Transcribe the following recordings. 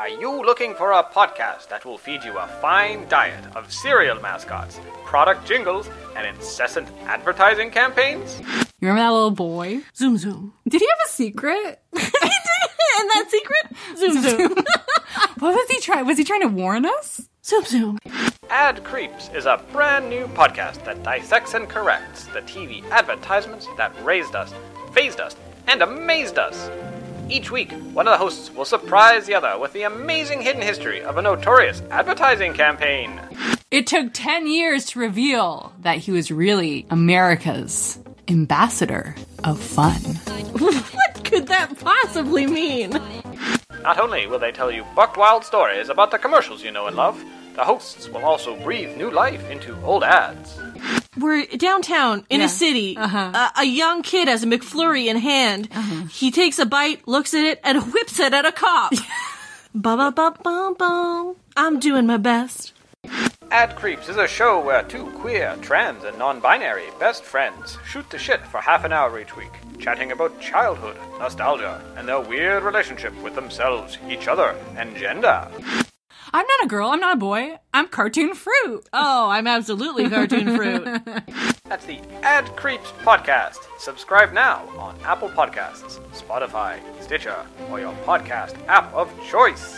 Are you looking for a podcast that will feed you a fine diet of cereal mascots, product jingles, and incessant advertising campaigns? You remember that little boy? Zoom Zoom. Did he have a secret? And that secret? Zoom Zoom. What was he trying? Was he trying to warn us? Zoom Zoom. Ad Creeps is a brand new podcast that dissects and corrects the TV advertisements that raised us, phased us, and amazed us. Each week, one of the hosts will surprise the other with the amazing hidden history of a notorious advertising campaign. It took 10 years to reveal that he was really America's ambassador of fun. What could that possibly mean? Not only will they tell you buck-wild stories about the commercials you know and love, the hosts will also breathe new life into old ads. We're downtown in a city. A young kid has a McFlurry in hand. He takes a bite, looks at it, and whips it at a cop. Ba-ba-ba-ba-ba. I'm doing my best. Ad Creeps is a show where two queer, trans, and non-binary best friends shoot the shit for half an hour each week, chatting about childhood, nostalgia, and their weird relationship with themselves, each other, and gender. I'm not a girl, I'm not a boy, I'm cartoon fruit. Oh, I'm absolutely cartoon fruit. That's the Ad Creeps podcast. Subscribe now on Apple Podcasts, Spotify, Stitcher, or your podcast app of choice.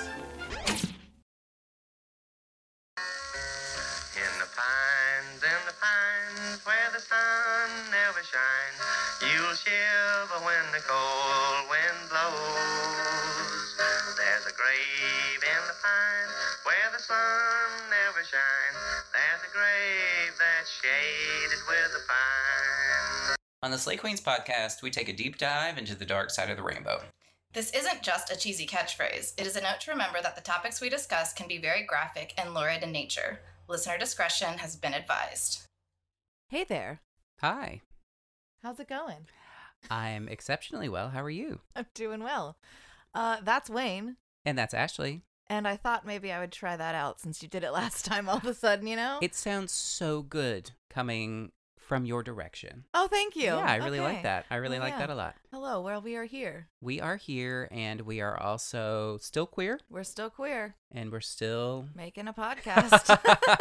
In the pines where the sun never shines, you'll shiver when the cold wind blows. There's a grave in the pines where the sun never shines. There's a grave that's shaded with a pine. On the Slay Queens podcast, we take a deep dive into the dark side of the rainbow. This isn't just a cheesy catchphrase. It is a note to remember that the topics we discuss can be very graphic and lurid in nature. Listener discretion has been advised. Hey there. Hi. How's it going? I'm exceptionally well. How are you? I'm doing well. That's Wayne. And that's Ashley. And I thought maybe I would try that out since you did it last time all of a sudden, you know? It sounds so good coming from your direction. Oh, thank you. Yeah, I really Okay. like that. I really like that a lot. Hello, well, we are here. We are here, and we are also still queer, We're still queer. and we're still... Making a podcast.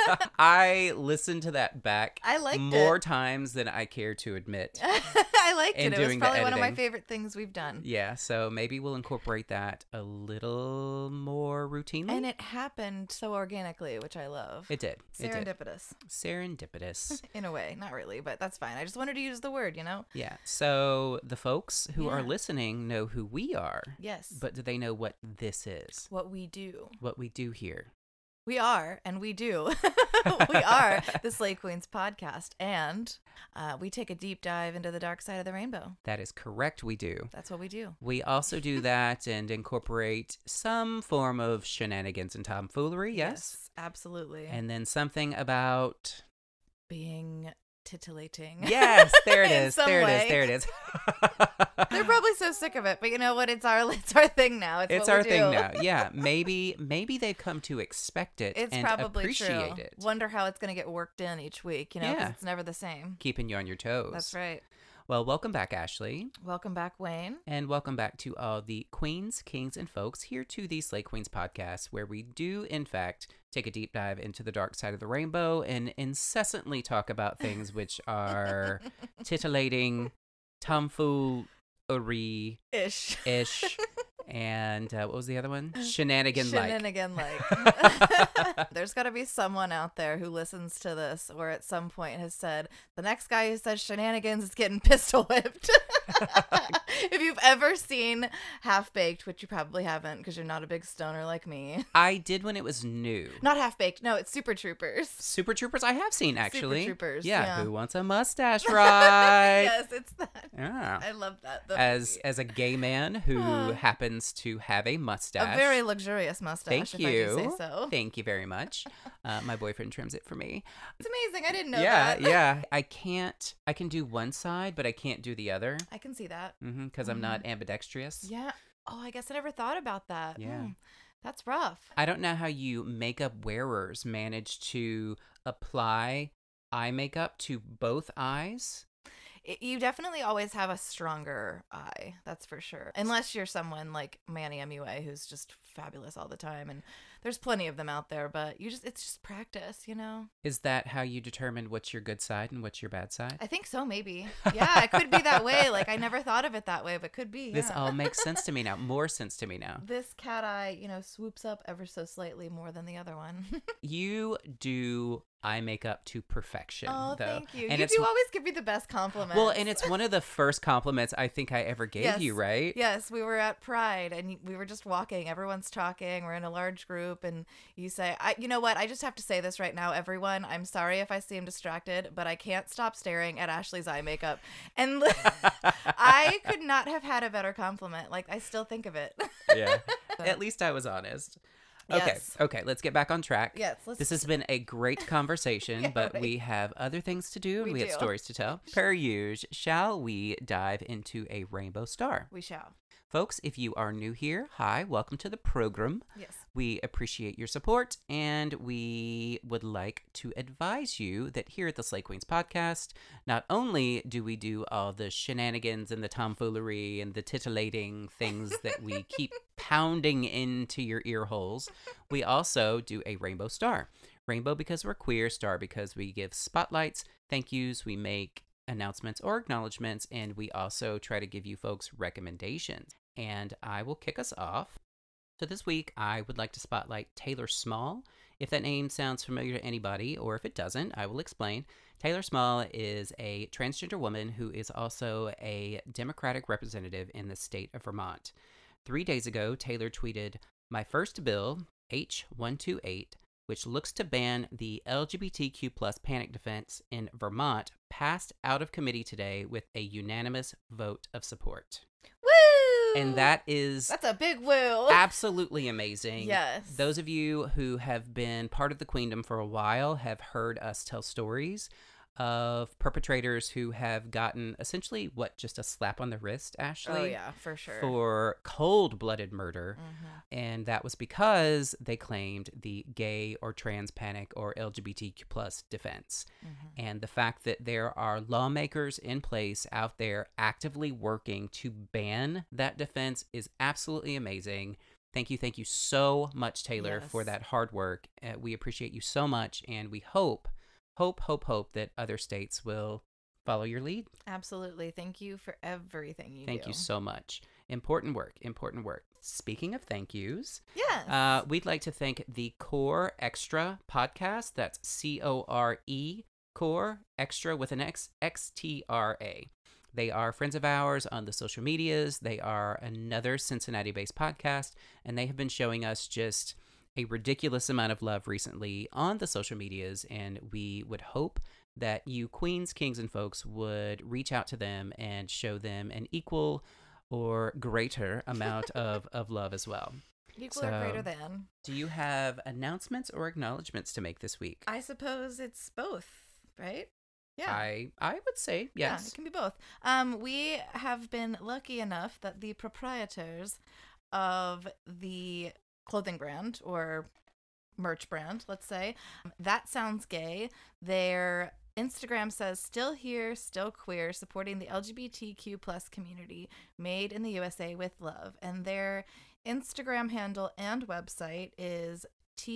I listened to that back I liked more it. times than I care to admit. I liked And it. It was doing the probably one of my editing. favorite things we've done. Yeah, so maybe we'll incorporate that a little more routinely. And it happened so organically, which I love. It did. It did. Serendipitous. Serendipitous. In a way. Not really, but that's fine. I just wanted to use the word, you know? Yeah. So the folks who are Yeah. listening know who we are. Yes. But do they know what this is? What we do. What we do here? We are, and we do. We are the Slay Queens podcast, and we take a deep dive into the dark side of the rainbow. That is correct. We do. That's what we do. We also do that and incorporate some form of shenanigans and tomfoolery. Yes. Absolutely. And then something about... being titillating. Yes, there it In is. some There it way. is. There it is. They're probably so sick of it, but you know what? It's our thing now. It's It's what our we thing do. now. Yeah, maybe they've come to expect it It's and probably appreciate true. it. Wonder how it's going to get worked in each week, you know, 'cause Yeah. it's never the same. Keeping you on your toes. That's right. Well, welcome back, Ashley. Welcome back, Wayne. And welcome back to all the queens, kings, and folks here to the Slay Queens podcast, where we do, in fact, take a deep dive into the dark side of the rainbow and incessantly talk about things which are titillating, tomfoolery-ish, Ish. and what was the other one? Shenanigan-like. Shenanigan-like. There's got to be someone out there who listens to this or at some point has said, the next guy who says shenanigans is getting pistol whipped. If you've ever seen Half-Baked, which you probably haven't because you're not a big stoner like me. I did when it was new. Not Half-Baked. No, it's Super Troopers. Super Troopers I have seen, actually. Super Troopers, Yeah, yeah. Who Wants a Mustache Ride? Yes, it's that. Yeah. I love that. The As movie. as a gay man who happens to have a mustache. A very luxurious mustache, Thank if you. I do say so. Thank you very much. My boyfriend trims it for me. It's amazing. I didn't know Yeah, that. yeah. I can do one side, but I can't do the other. I can see that. Because I'm not ambidextrous. Yeah. Oh, I guess I never thought about that. Yeah. That's rough. I don't know how you makeup wearers manage to apply eye makeup to both eyes. You definitely always have a stronger eye, that's for sure. Unless you're someone like Manny MUA, who's just fabulous all the time, and there's plenty of them out there, but it's just practice, you know? Is that how you determine what's your good side and what's your bad side? I think so, maybe. Yeah, it could be that way. Like, I never thought of it that way, but could be. This yeah. all makes sense to me now. More sense to me now. This cat eye, swoops up ever so slightly more than the other one. You do eye makeup to perfection, Oh, though. thank you. And You it's, do always give me the best compliments. well, and it's one of the first compliments I think I ever gave Yes. you, right? Yes, we were at Pride and we were just walking. Everyone's talking. We're in a large group, and you say, "You know what? I just have to say this right now, everyone. I'm sorry if I seem distracted, but I can't stop staring at Ashley's eye makeup." And I could not have had a better compliment. Like, I still think of it. Yeah. At least I was honest. Okay, Yes. okay, let's get back on track. Yes, This has been a great conversation, Yeah, but right. we have other things to do and We we have do. stories to tell. Per usual, shall we dive into a rainbow star? We shall. Folks, if you are new here, hi, welcome to the program. Yes. We appreciate your support, and we would like to advise you that here at the Slay Queens podcast, not only do we do all the shenanigans and the tomfoolery and the titillating things that we keep pounding into your ear holes, we also do a rainbow star. Rainbow because we're queer, star because we give spotlights, thank yous, we make announcements or acknowledgments, and we also try to give you folks recommendations. And I will kick us off. So this week, I would like to spotlight Taylor Small. If that name sounds familiar to anybody, or if it doesn't, I will explain. Taylor Small is a transgender woman who is also a Democratic representative in the state of Vermont. 3 days ago, Taylor tweeted, "My first bill, H128, which looks to ban the LGBTQ plus panic defense in Vermont, passed out of committee today with a unanimous vote of support." Woo! And that is That's a big woo. absolutely amazing. Yes. Those of you who have been part of the queendom for a while have heard us tell stories of perpetrators who have gotten essentially just a slap on the wrist, Ashley. Oh, yeah, for sure. For cold-blooded murder. And that was because they claimed the gay or trans panic or LGBTQ plus defense. And the fact that there are lawmakers in place out there actively working to ban that defense is absolutely amazing. Thank you so much, Taylor, Yes. for that hard work. We appreciate you so much, and we hope that other states will follow your lead. Absolutely. Thank you for everything you do. Thank you so much. Important work. Speaking of thank yous, Yes. we'd like to thank the Core Extra podcast. That's CORE, Core Extra with an X, XTRA. They are friends of ours on the social medias. They are another Cincinnati-based podcast, and they have been showing us just a ridiculous amount of love recently on the social medias, and we would hope that you queens, kings, and folks would reach out to them and show them an equal or greater amount of love as well. Equal or greater than. Do you have announcements or acknowledgments to make this week? I suppose it's both, right? Yeah. I would say Yeah, yes. it can be both. We have been lucky enough that the proprietors of the clothing brand or merch brand, let's say, That Sounds Gay, their Instagram says, "Still here, still queer, supporting the LGBTQ plus community, made in the USA with love." And their Instagram handle and website is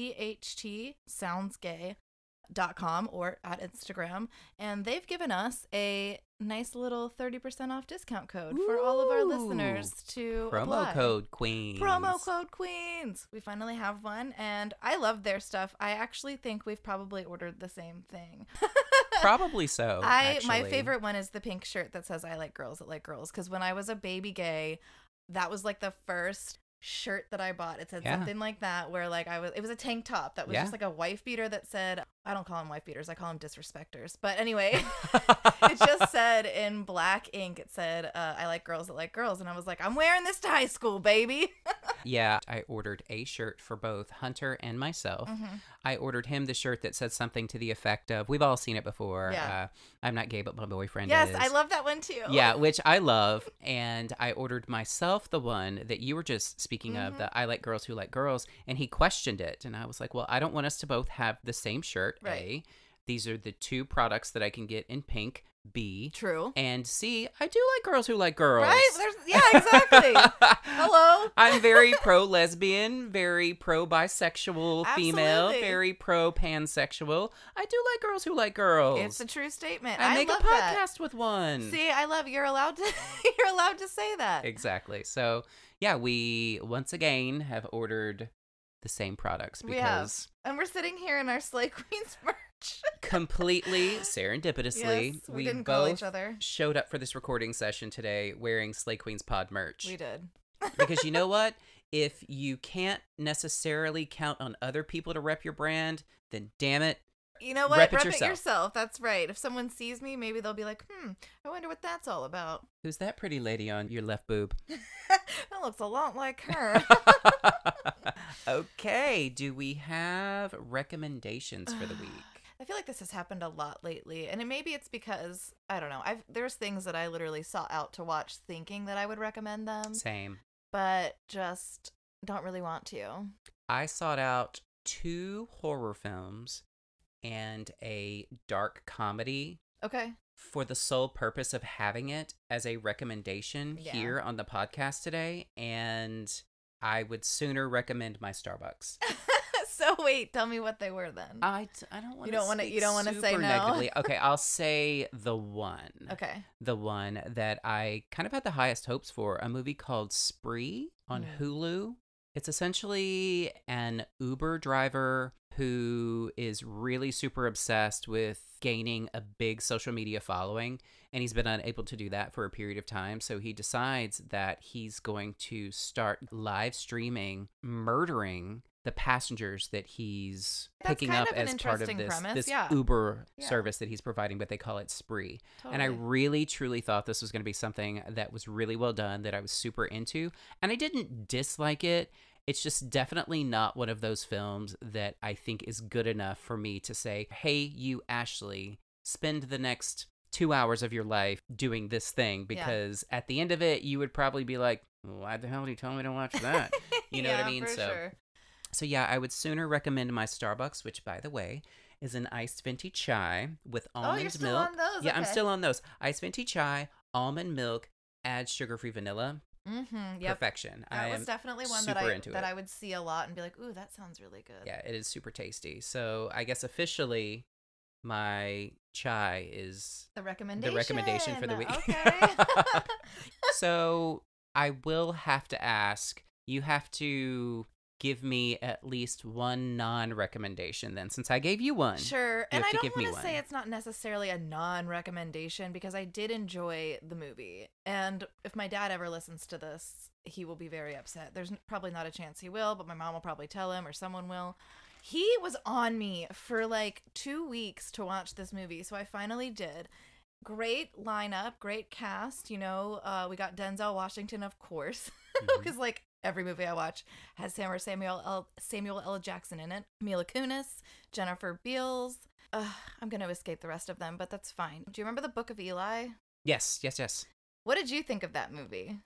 THTSoundsGay.com or at Instagram. And they've given us a nice little 30% off discount code for all of our listeners to Promo apply. code Queens. Promo code Queens. We finally have one, and I love their stuff. I actually think we've probably ordered the same thing. Probably so. My actually. favorite one is the pink shirt that says "I like girls that like girls," because when I was a baby gay, that was like the first shirt that I bought. It said something like that, where like it was a tank top that was just like a wife beater that said, I don't call them wife beaters, I call them disrespecters, but anyway, it just said in black ink, it said "I like girls that like girls," and I was like, I'm wearing this to high school, baby. Yeah, I ordered a shirt for both Hunter and myself. I ordered him the shirt that said something to the effect of, we've all seen it before, I'm not gay, but my boyfriend Yes, is. I love that one too. Yeah, which I love. And I ordered myself the one that you were just speaking of, the I like girls who like girls. And he questioned it. And I was like, well, I don't want us to both have the same shirt. Right. A. These are the two products that I can get in pink. B. True. And C, I do like girls who like girls. Right? Yeah, exactly. Hello. I'm very pro-lesbian, very pro-bisexual female, Absolutely. very pro-pansexual. I do like girls who like girls. It's a true statement. I make a love that. podcast with one. See, I love you're allowed to say that. Exactly. So, yeah, we once again have ordered the same products We have. because And we're sitting here in our Slay Queens merch. completely serendipitously, Yes, we didn't call both each other. showed up for this recording session today wearing Slay Queens Pod merch. We did. Because you know what? If you can't necessarily count on other people to rep your brand, then damn it, You know what? Rep it Rep yourself. it yourself. That's right. If someone sees me, maybe they'll be like, I wonder what that's all about. who's that pretty lady on your left boob? That looks a lot like her. Okay, do we have recommendations for the week? I feel like this has happened a lot lately, and maybe it's because I don't know. There's things that I literally sought out to watch, thinking that I would recommend them, Same. but just don't really want to. I sought out 2 horror films and a dark comedy Okay. for the sole purpose of having it as a recommendation Yeah. here on the podcast today, and I would sooner recommend my Starbucks. So wait, tell me what they were then. I don't want You don't wanna- you don't wanna say no? negatively. Okay, I'll say the one. Okay. The one that I kind of had the highest hopes for, a movie called Spree on Hulu. It's essentially an Uber driver who is really super obsessed with gaining a big social media following, and he's been unable to do that for a period of time. So he decides that he's going to start live streaming, murdering the passengers that he's That's picking kind up of an as part of interesting premise, this yeah. Uber Yeah. service that he's providing, but they call it Spree. And I Totally. really, truly thought this was going to be something that was really well done, that I was super into. And I didn't dislike it. It's just definitely not one of those films that I think is good enough for me to say, hey, you, Ashley, spend the next 2 hours of your life doing this thing, because at the end of it, you would probably be like, why the hell did you tell me to watch that? You know what I mean? For sure. So yeah, I would sooner recommend my Starbucks, which, by the way, is an iced venti chai with almond you're still milk. on those? Yeah, I'm Okay. still on those. Iced venti chai, almond milk, add sugar-free vanilla. Mm-hmm. Yep. Perfection. That I was am definitely one super that into I it. would see a lot and be like, ooh, that sounds really good. Yeah, it is super tasty. So I guess officially, my chai is The recommendation. the recommendation for the week. Okay. So I will have to ask, you have to give me at least one non-recommendation then, since I gave you one. Sure. You And have I to don't give me want to say one. it's not necessarily a non-recommendation because I did enjoy the movie. And if my dad ever listens to this, he will be very upset. There's probably not a chance he will, but my mom will probably tell him or someone will. He was on me for like 2 weeks to watch this movie, so I finally did. Great lineup, great cast. You know, we got Denzel Washington, of course, because like every movie I watch has him or Samuel L. Jackson in it. Mila Kunis, Jennifer Beals. I'm going to escape the rest of them, but that's fine. Do you remember the Book of Eli? Yes. What did you think of that movie?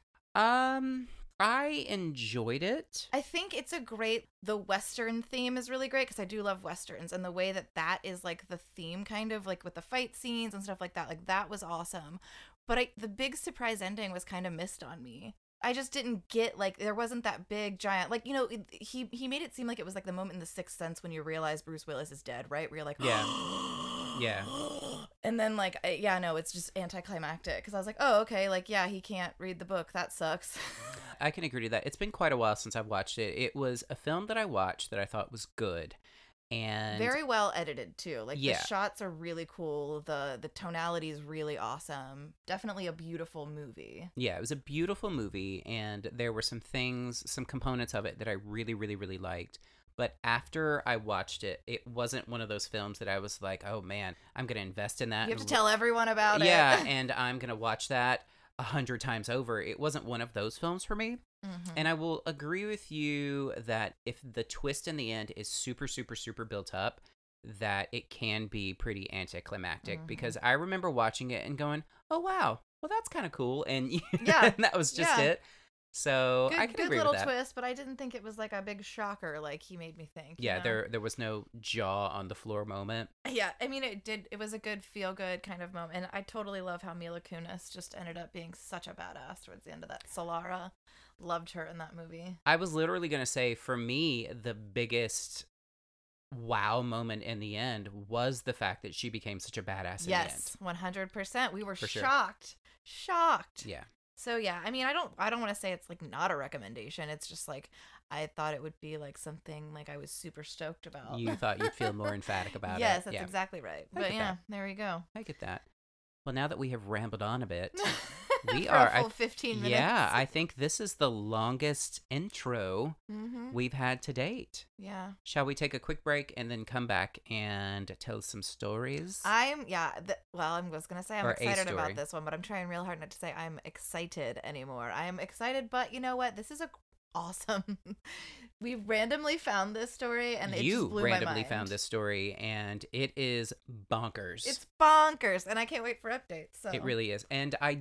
I enjoyed it. I think it's the Western theme is really great because I do love Westerns, and the way that is like the theme kind of like with the fight scenes and stuff like that was awesome. But the big surprise ending was kind of missed on me. I just didn't get, like, there wasn't that big giant, like, you know, he made it seem like it was like the moment in The Sixth Sense when you realize Bruce Willis is dead, right? Where you're like, Yeah. And then like, it's just anticlimactic because I was like, oh, okay, like, yeah, he can't read the book. That sucks. I can agree to that. It's been quite a while since I've watched it. It was a film that I watched that I thought was good. And very well edited too. Like Yeah. the shots are really cool. The tonality is really awesome. Definitely a beautiful movie. yeah, it was a beautiful movie, and there were some components of it that I really, really, really liked. But after I watched it, it wasn't one of those films that I was like, oh man, I'm going to invest in that. You have to tell everyone about it. Yeah, and I'm going to watch that 100 times over. It wasn't one of those films for me. Mhm. And I will agree with you that if the twist in the end is super, super, super built up, that it can be pretty anticlimactic. Because I remember watching it and going, oh, wow, well, that's kind of cool. And Yeah. and that was just Yeah. it. So I can good agree little with that. twist, but I didn't think it was like a big shocker like he made me think. you Yeah, know? there was no jaw on the floor moment. Yeah, I mean, it was a good feel-good kind of moment. And I totally love how Mila Kunis just ended up being such a badass towards the end of that. Solara, loved her in that movie. I was literally going to say, for me, the biggest wow moment in the end was the fact that she became such a badass Yes, 100%. We were For sure. shocked. Shocked. in the end. So yeah, I mean, I don't want to say it's like not a recommendation. It's just like I thought it would be like something like I was super stoked about. Yeah. You thought you'd feel more emphatic about Yes, it. that's Yeah, exactly right. I But get yeah, that. there we go. I get that. Well, now that we have rambled on a bit, we For are a full 15 minutes. Yeah, I think this is the longest intro Mm-hmm. we've had to date. Yeah. Shall we take a quick break and then come back and tell some stories? I was gonna say I'm Or a excited story. about this one, but I'm trying real hard not to say I'm excited anymore. I am excited, but you know what? This is awesome. We randomly found this story, and it You just blew my randomly mind. found this story, and it is bonkers. It's bonkers, and I can't wait for updates. So It really is. And I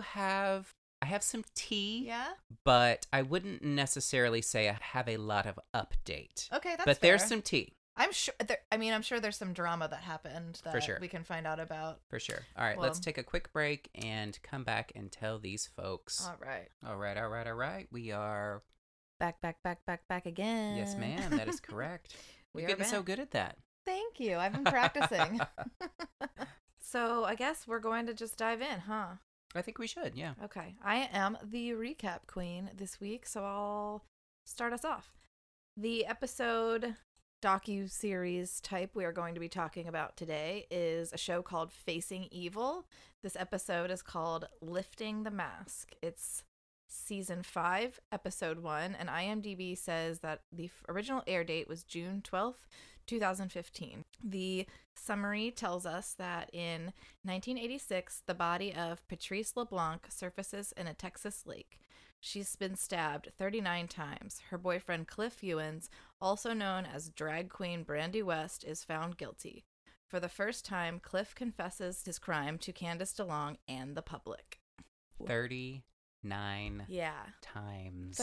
have some tea, yeah. but I wouldn't necessarily say I have a lot of update. Okay, that's but fair. there's some tea, I'm sure. I'm sure there's some drama that happened that sure. we can find out about. for sure. All right, Well- let's take a quick break and come back and tell these folks. All right. All right. We are... Back again. Yes, ma'am. That is correct. We You're are getting so back. good at that. Thank you. I've been practicing. So I guess we're going to just dive in, huh? I think we should, yeah. Okay. I am the recap queen this week, so I'll start us off. The episode docu-series type we are going to be talking about today is a show called Facing Evil. This episode is called Lifting the Mask. It's season 5, episode 1, and IMDb says that the original air date was June 12th, 2015. The summary tells us that in 1986, the body of Patrice LeBlanc surfaces in a Texas lake. She's been stabbed 39 times. Her boyfriend Cliff Ewens, also known as drag queen Brandy West, is found guilty. For the first time, Cliff confesses his crime to Candice DeLong and the public. 39 Yeah. times.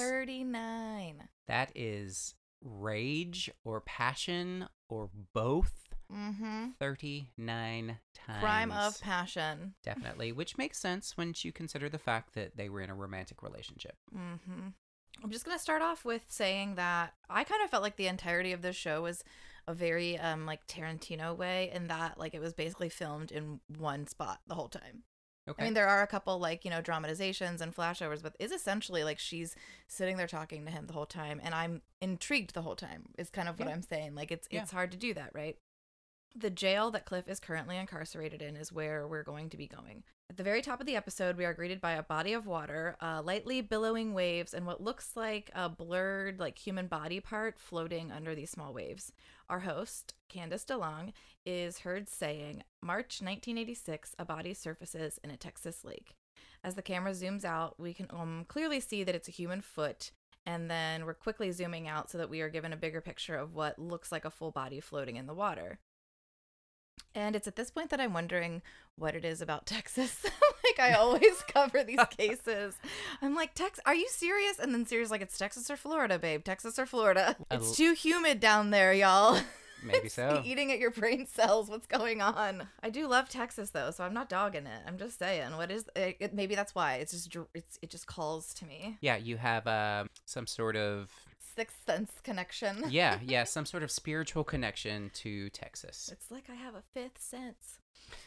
39. That is rage or passion or both. Mm-hmm. 39 times. Crime of passion. Definitely, which makes sense when you consider the fact that they were in a romantic relationship. Mm-hmm. I'm just going to start off with saying that I kind of felt like the entirety of this show was a very like Tarantino way, in that like it was basically filmed in one spot the whole time. Okay. I mean, there are a couple like, dramatizations and flashovers, but it's essentially like she's sitting there talking to him the whole time, and I'm intrigued the whole time is kind of what Yeah. I'm saying. Like it's Yeah. hard to do that, right? The jail that Cliff is currently incarcerated in is where we're going to be going. At the very top of the episode, we are greeted by a body of water, lightly billowing waves, and what looks like a blurred, like human body part floating under these small waves. Our host, Candice DeLong, is heard saying, "March 1986, a body surfaces in a Texas lake." As the camera zooms out, we can clearly see that it's a human foot, and then we're quickly zooming out so that we are given a bigger picture of what looks like a full body floating in the water. And it's at this point that I'm wondering what it is about Texas. Like, I always cover these cases. I'm like, are you serious? And then Siri's like, it's Texas or Florida, babe. Texas or Florida. It's too humid down there, y'all. Maybe so. Eating at your brain cells. What's going on? I do love Texas, though, so I'm not dogging it. I'm just saying. What is it? Maybe that's why. It just calls to me. Yeah, you have some sort of... Sixth sense connection. yeah, some sort of spiritual connection to Texas. It's like I have a fifth sense.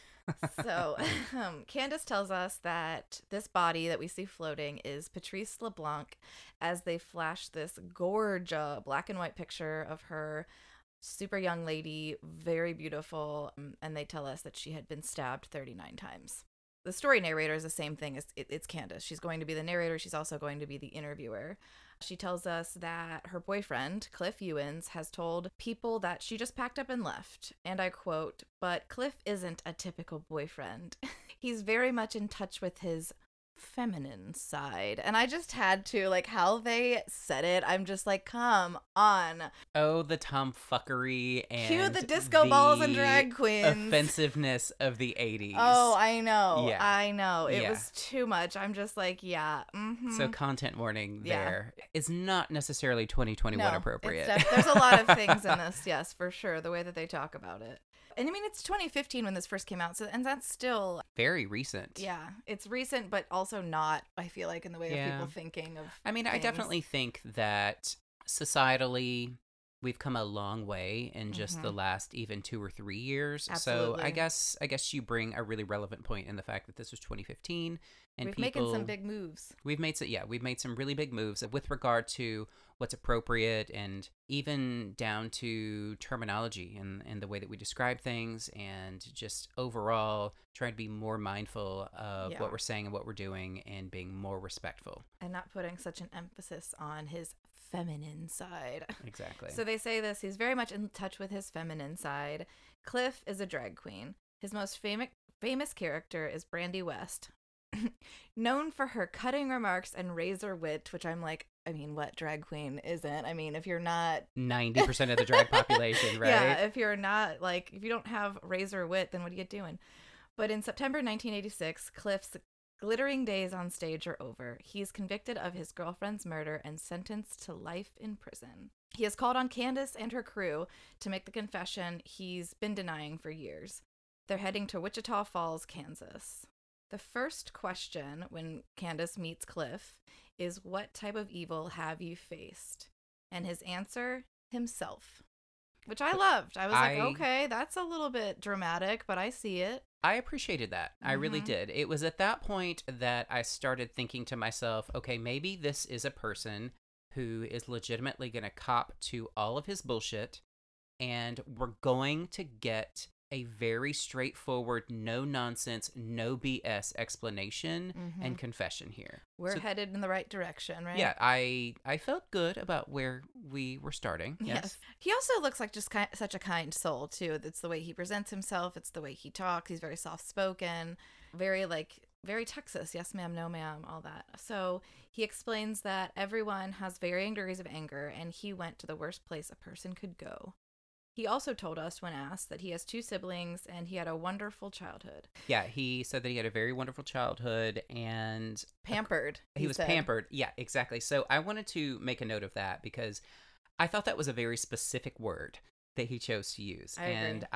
So, Candice tells us that this body that we see floating is Patrice LeBlanc, as they flash this gorgeous black and white picture of her, super young lady, very beautiful, and they tell us that she had been stabbed 39 times. The story narrator is the same thing as it's Candice. She's going to be the narrator. She's also going to be the interviewer. She tells us that her boyfriend, Cliff Ewens, has told people that she just packed up and left. And I quote, "But Cliff isn't a typical boyfriend. He's very much in touch with his feminine side. And I just had to, like, how they said it, I'm just like, come on. Oh, the tomfuckery and Cue the disco balls and drag queens. Offensiveness of the 80s. Oh, I know. Yeah. I know. It Yeah. was too much. I'm just like, yeah. Mm-hmm. So content warning Yeah. there is not necessarily 2021 No, appropriate. there's a lot of things in this, yes, for sure, the way that they talk about it. And I mean, it's 2015 when this first came out, so and that's still, Very recent. yeah, it's recent, but also not, I feel like, in the way of Yeah. people thinking of I mean, I things. definitely think that societally we've come a long way in just the last even 2 or 3 years. Absolutely. So I guess you bring a really relevant point in the fact that this was 2015 and We've people making some big moves. We've made some really big moves with regard to what's appropriate and even down to terminology and the way that we describe things and just overall trying to be more mindful of Yeah. what we're saying and what we're doing and being more respectful. And not putting such an emphasis on his feminine side. Exactly. So they say this, he's very much in touch with his feminine side. Cliff is a drag queen. His most famous character is Brandy West. Known for her cutting remarks and razor wit, which I'm like, I mean, what drag queen isn't? I mean, if you're not 90% of the drag population, right? Yeah, if you're not, like, if you don't have razor wit, then what are you doing? But in September 1986, Cliff's glittering days on stage are over. He's convicted of his girlfriend's murder and sentenced to life in prison. He has called on Candace and her crew to make the confession he's been denying for years. They're heading to Wichita Falls, Kansas. The first question when Candace meets Cliff is, what type of evil have you faced? And his answer, himself. Which I loved. I was like, okay, that's a little bit dramatic, but I see it. I appreciated that. I really did. It was at that point that I started thinking to myself, okay, maybe this is a person who is legitimately going to cop to all of his bullshit, and we're going to get a very straightforward, no nonsense, no BS explanation and confession here. We're headed in the right direction, right? Yeah, I felt good about where we were starting. Yes. He also looks like just such a kind soul, too. It's the way he presents himself. It's the way he talks. He's very soft-spoken, very Texas. Yes, ma'am, no, ma'am, all that. So he explains that everyone has varying degrees of anger, and he went to the worst place a person could go. He also told us when asked that he has 2 siblings and he had a wonderful childhood. Yeah, he said that he had a very wonderful childhood and pampered. He was pampered. Yeah, exactly. So I wanted to make a note of that because I thought that was a very specific word that he chose to use. And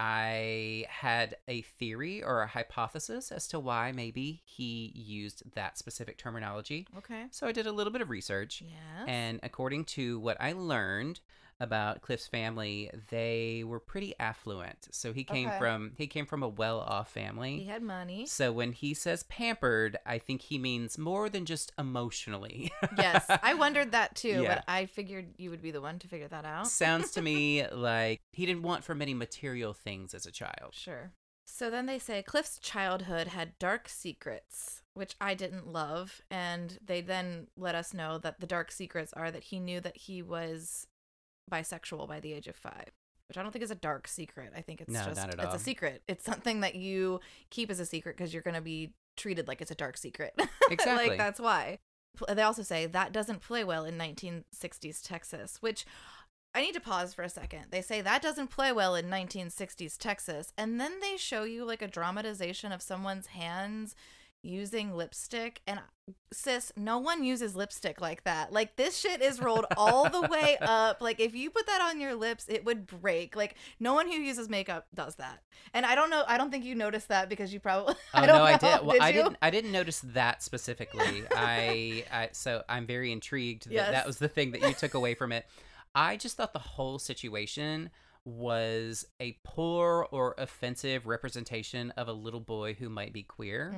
I had a theory or a hypothesis as to why maybe he used that specific terminology. Okay. So I did a little bit of research. Yes. And according to what I learned about Cliff's family, they were pretty affluent. So he came from a well-off family. He had money. So when he says pampered, I think he means more than just emotionally. Yes, I wondered that too, Yeah. but I figured you would be the one to figure that out. Sounds to me like he didn't want for many material things as a child. Sure. So then they say Cliff's childhood had dark secrets, which I didn't love, and they then let us know that the dark secrets are that he knew that he was bisexual by the age of 5, which I don't think is a dark secret. I think it's No, just not at it's all. a secret. It's something that you keep as a secret because you're going to be treated like it's a dark secret. Exactly. Like, that's why. They also say that doesn't play well in 1960s Texas, which I need to pause for a second. They say that doesn't play well in 1960s Texas, and then they show you like a dramatization of someone's hands using lipstick, and sis, no one uses lipstick like that. Like, this shit is rolled all the way up. Like, if you put that on your lips, it would break. Like, no one who uses makeup does that. And I don't think you noticed that because you probably Oh, I don't no, I know. did. Well, you? I didn't notice that specifically. So I'm very intrigued that Yes. that was the thing that you took away from it. I just thought the whole situation was a poor or offensive representation of a little boy who might be queer.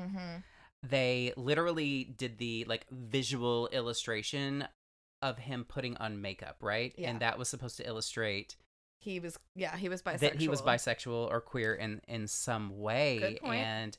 They literally did the visual illustration of him putting on makeup, right? Yeah. And that was supposed to illustrate He was bisexual. that he was bisexual or queer in some way. Good point. And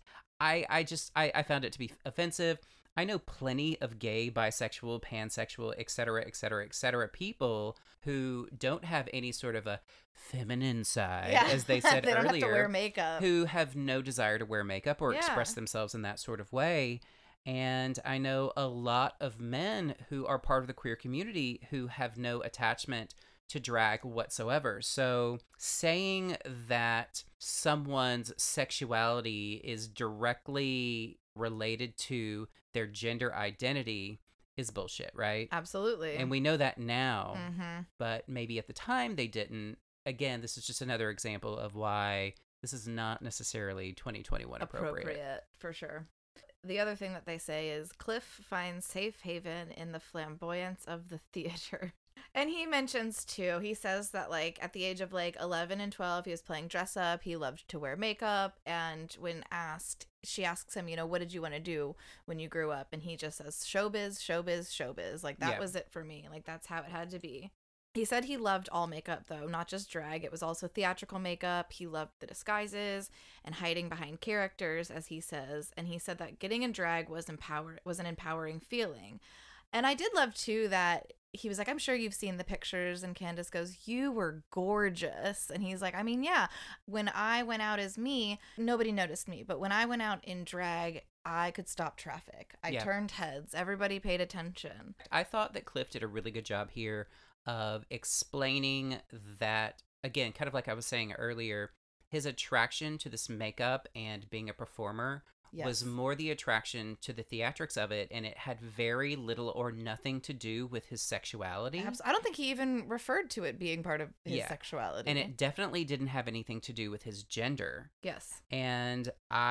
I found it to be offensive. I know plenty of gay, bisexual, pansexual, etc. people who don't have any sort of a feminine side, as they said they don't earlier, have to wear makeup. who have no desire to wear makeup or Yeah. express themselves in that sort of way. And I know a lot of men who are part of the queer community who have no attachment to drag whatsoever. So saying that someone's sexuality is directly related to their gender identity is bullshit, right? Absolutely. And we know that now, Mm-hmm. but maybe at the time they didn't. Again, this is just another example of why this is not necessarily 2021 appropriate. For sure. The other thing that they say is Cliff finds safe haven in the flamboyance of the theater. And he mentions too, he says that like at the age of like 11 and 12, he was playing dress up. He loved to wear makeup. And when asked, she asks him, you know, what did you want to do when you grew up? And he just says, showbiz, showbiz, showbiz. Like that was it for me. Like that's how it had to be. He said he loved all makeup, though, not just drag. It was also theatrical makeup. He loved the disguises and hiding behind characters, as he says. And he said that getting in drag was an empowering feeling. And I did love, too, that he was like, I'm sure you've seen the pictures. And Candace goes, you were gorgeous. And he's like, I mean, yeah, when I went out as me, nobody noticed me. But when I went out in drag, I could stop traffic. I turned heads. Everybody paid attention. I thought that Cliff did a really good job here of explaining that, again, kind of like I was saying earlier, his attraction to this makeup and being a performer was more the attraction to the theatrics of it, and it had very little or nothing to do with his sexuality. I don't think he even referred to it being part of his sexuality. And it definitely didn't have anything to do with his gender. Yes. And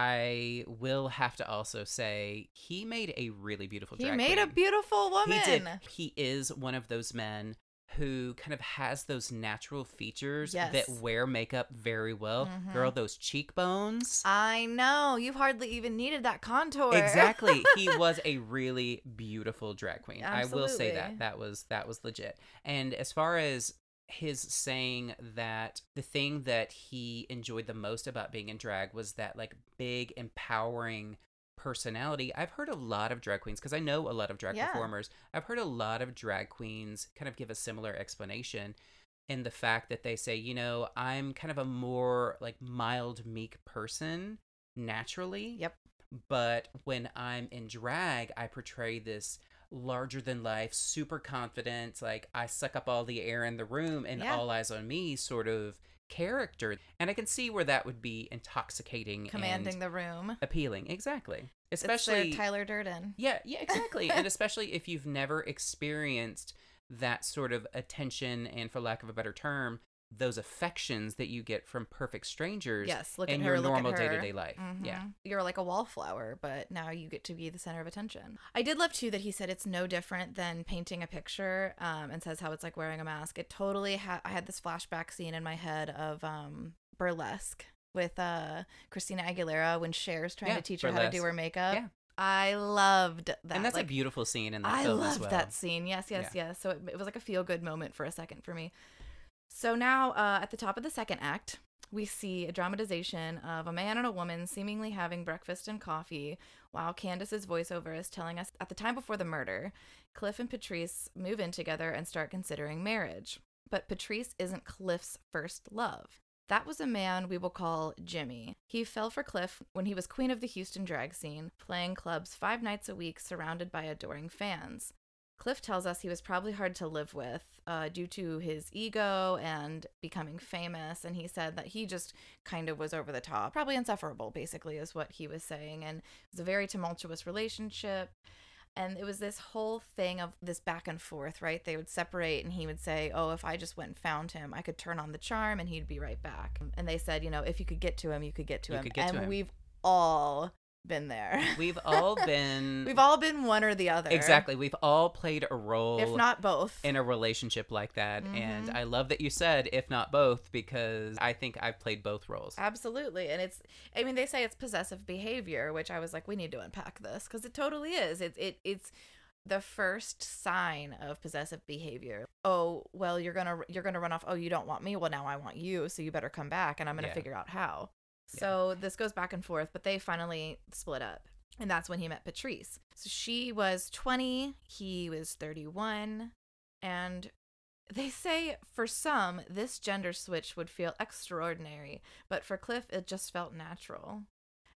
I will have to also say, he made a really beautiful drag queen. He made a beautiful woman. He did. He is one of those men who kind of has those natural features that wear makeup very well. Mm-hmm. Girl, those cheekbones. I know. You hardly even needed that contour. Exactly. He was a really beautiful drag queen. Absolutely. I will say that. That was legit. And as far as his saying that the thing that he enjoyed the most about being in drag was that like big, empowering personality. I've heard a lot of drag queens, because I know a lot of drag performers. I've heard a lot of drag queens kind of give a similar explanation in the fact that they say, you know, I'm kind of a more like mild, meek person naturally. Yep. But when I'm in drag, I portray this larger than life, super confident, like I suck up all the air in the room and all eyes on me sort of character. And I can see where that would be intoxicating, commanding and the room, appealing. Exactly. Especially it's Tyler Durden. Yeah, exactly. And especially if you've never experienced that sort of attention and, for lack of a better term, those affections that you get from perfect strangers in your normal day-to-day life. Mm-hmm. Yeah. You're like a wallflower, but now you get to be the center of attention. I did love, too, that he said it's no different than painting a picture, and says how it's like wearing a mask. It totally I had this flashback scene in my head of Burlesque with Christina Aguilera when Cher's trying to teach her how to do her makeup. Yeah. I loved that. And that's a beautiful scene in that film as well. I loved that scene. Yes. So it was like a feel-good moment for a second for me. So now, at the top of the second act, we see a dramatization of a man and a woman seemingly having breakfast and coffee, while Candace's voiceover is telling us at the time before the murder, Cliff and Patrice move in together and start considering marriage. But Patrice isn't Cliff's first love. That was a man we will call Jimmy. He fell for Cliff when he was queen of the Houston drag scene, playing clubs 5 nights a week surrounded by adoring fans. Cliff tells us he was probably hard to live with due to his ego and becoming famous, and he said that he just kind of was over the top, probably insufferable, basically, is what he was saying, and it was a very tumultuous relationship, and it was this whole thing of this back and forth, right? They would separate, and he would say, oh, if I just went and found him, I could turn on the charm, and he'd be right back. And they said, you know, if you could get to him, you could get to him. And we've all been there. We've all been one or the other. Exactly. We've all played a role, if not both, in a relationship like that. Mm-hmm. And I love that you said if not both, because I think I've played both roles. Absolutely. And they say it's possessive behavior, which I was like, we need to unpack this, because it totally is. It's the first sign of possessive behavior. Oh, well, you're gonna run off. Oh, you don't want me? Well, now I want you, so you better come back, and I'm gonna figure out how. So this goes back and forth, but they finally split up. And that's when he met Patrice. So she was 20, he was 31. And they say for some, this gender switch would feel extraordinary. But for Cliff, it just felt natural.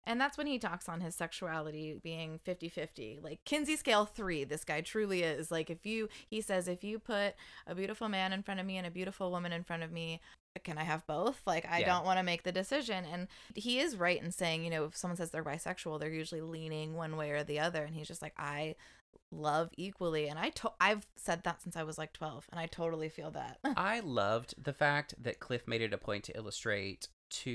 And that's when he talks on his sexuality being 50-50. Like, Kinsey scale 3, this guy truly is. Like, he says, if you put a beautiful man in front of me and a beautiful woman in front of me, can I have both? Like, I don't want to make the decision. And he is right in saying, if someone says they're bisexual, they're usually leaning one way or the other. And he's just like, I love equally. And I've said that since I was like 12, and I totally feel that. I loved the fact that Cliff made it a point to illustrate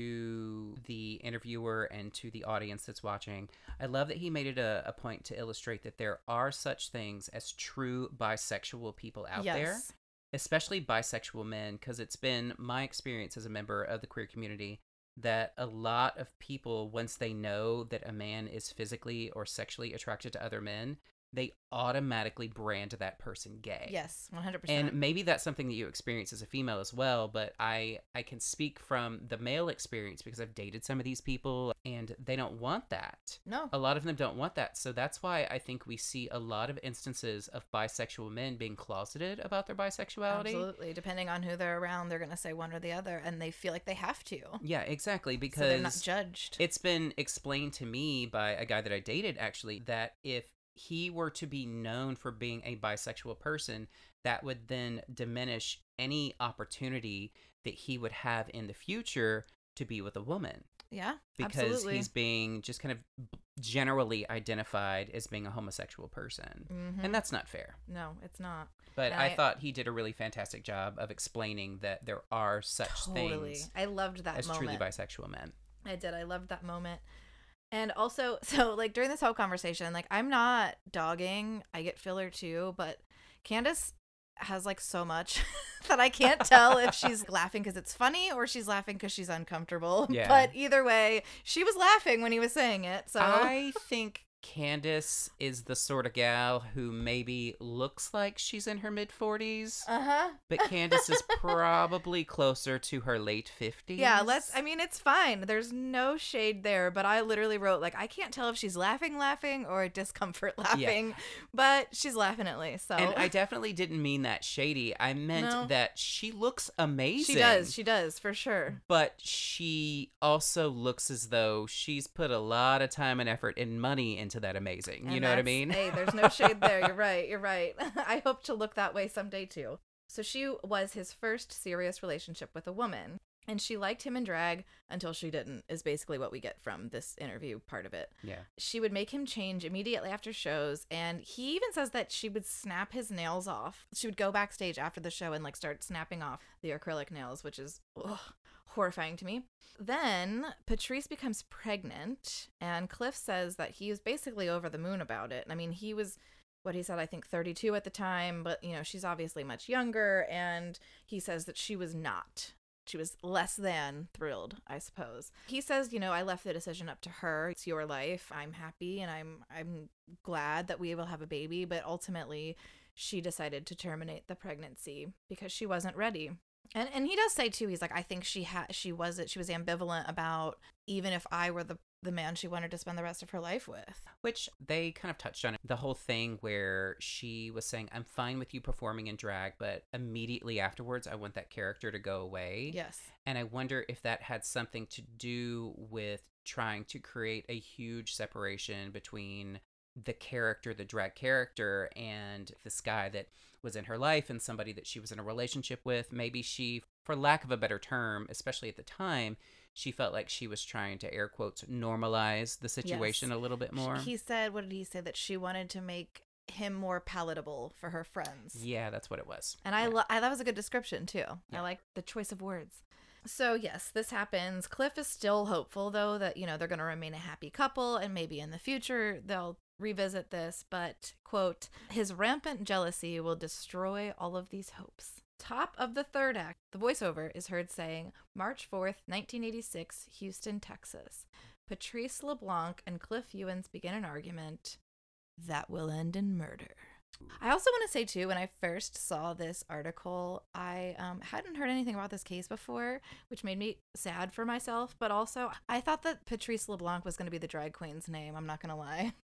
to the interviewer and to the audience that's watching. I love that he made it a point to illustrate that there are such things as true bisexual people out there, especially bisexual men, because it's been my experience as a member of the queer community that a lot of people, once they know that a man is physically or sexually attracted to other men, they automatically brand that person gay. Yes, 100%. And maybe that's something that you experience as a female as well, but I can speak from the male experience because I've dated some of these people, and they don't want that. No. A lot of them don't want that. So that's why I think we see a lot of instances of bisexual men being closeted about their bisexuality. Absolutely. Depending on who they're around, they're going to say one or the other, and they feel like they have to. Yeah, exactly, because so they're not judged. It's been explained to me by a guy that I dated, actually, that if he were to be known for being a bisexual person, that would then diminish any opportunity that he would have in the future to be with a woman. Yeah, because absolutely. He's being just kind of generally identified as being a homosexual person. Mm-hmm. And that's not fair. No, it's not. But I thought he did a really fantastic job of explaining that there are such things. I loved that as moment. Truly bisexual men. I did. I loved that moment. And also, so like during this whole conversation, like I'm not dogging, I get filler too, but Candace has like so much that I can't tell if she's laughing because it's funny or she's laughing because she's uncomfortable. Yeah. But either way, she was laughing when he was saying it. So I think Candace is the sort of gal who maybe looks like she's in her mid-40s. But Candace is probably closer to her late 50s. Yeah, it's fine. There's no shade there, but I literally wrote, like, I can't tell if she's laughing or discomfort laughing, but she's laughing at least, so. And I definitely didn't mean that shady. I meant that she looks amazing. She does, for sure. But she also looks as though she's put a lot of time and effort and money into that amazing. And you know what I mean? Hey, there's no shade there. You're right. I hope to look that way someday too. So she was his first serious relationship with a woman, and she liked him in drag until she didn't, is basically what we get from this interview part of it. Yeah. She would make him change immediately after shows, and he even says that she would snap his nails off. She would go backstage after the show and like start snapping off the acrylic nails, which is horrifying to me. Then Patrice becomes pregnant, and Cliff says that he was basically over the moon about it. I mean, he was, what he said, I think 32 at the time, but she's obviously much younger, and he says that she was not. She was less than thrilled, I suppose. He says, I left the decision up to her. It's your life. I'm happy, and I'm glad that we will have a baby, but ultimately she decided to terminate the pregnancy because she wasn't ready. And he does say too, he's like, I think she was ambivalent about even if I were the man she wanted to spend the rest of her life with. Which they kind of touched on it. The whole thing where she was saying, I'm fine with you performing in drag, but immediately afterwards I want that character to go away. Yes. And I wonder if that had something to do with trying to create a huge separation between the character, the drag character, and this guy that was in her life and somebody that she was in a relationship with. Maybe she, for lack of a better term, especially at the time, she felt like she was trying to, air quotes, normalize the situation a little bit more. He said, what did he say? That she wanted to make him more palatable for her friends. Yeah, that's what it was. And that was a good description too. Yeah. I like the choice of words. So yes, this happens. Cliff is still hopeful though that, they're going to remain a happy couple and maybe in the future they'll revisit this, but, quote, his rampant jealousy will destroy all of these hopes. Top of the third act, the voiceover is heard saying, March 4th, 1986, Houston, Texas. Patrice LeBlanc and Cliff Ewens begin an argument that will end in murder. I also want to say, too, when I first saw this article, I hadn't heard anything about this case before, which made me sad for myself, but also I thought that Patrice LeBlanc was going to be the drag queen's name, I'm not going to lie.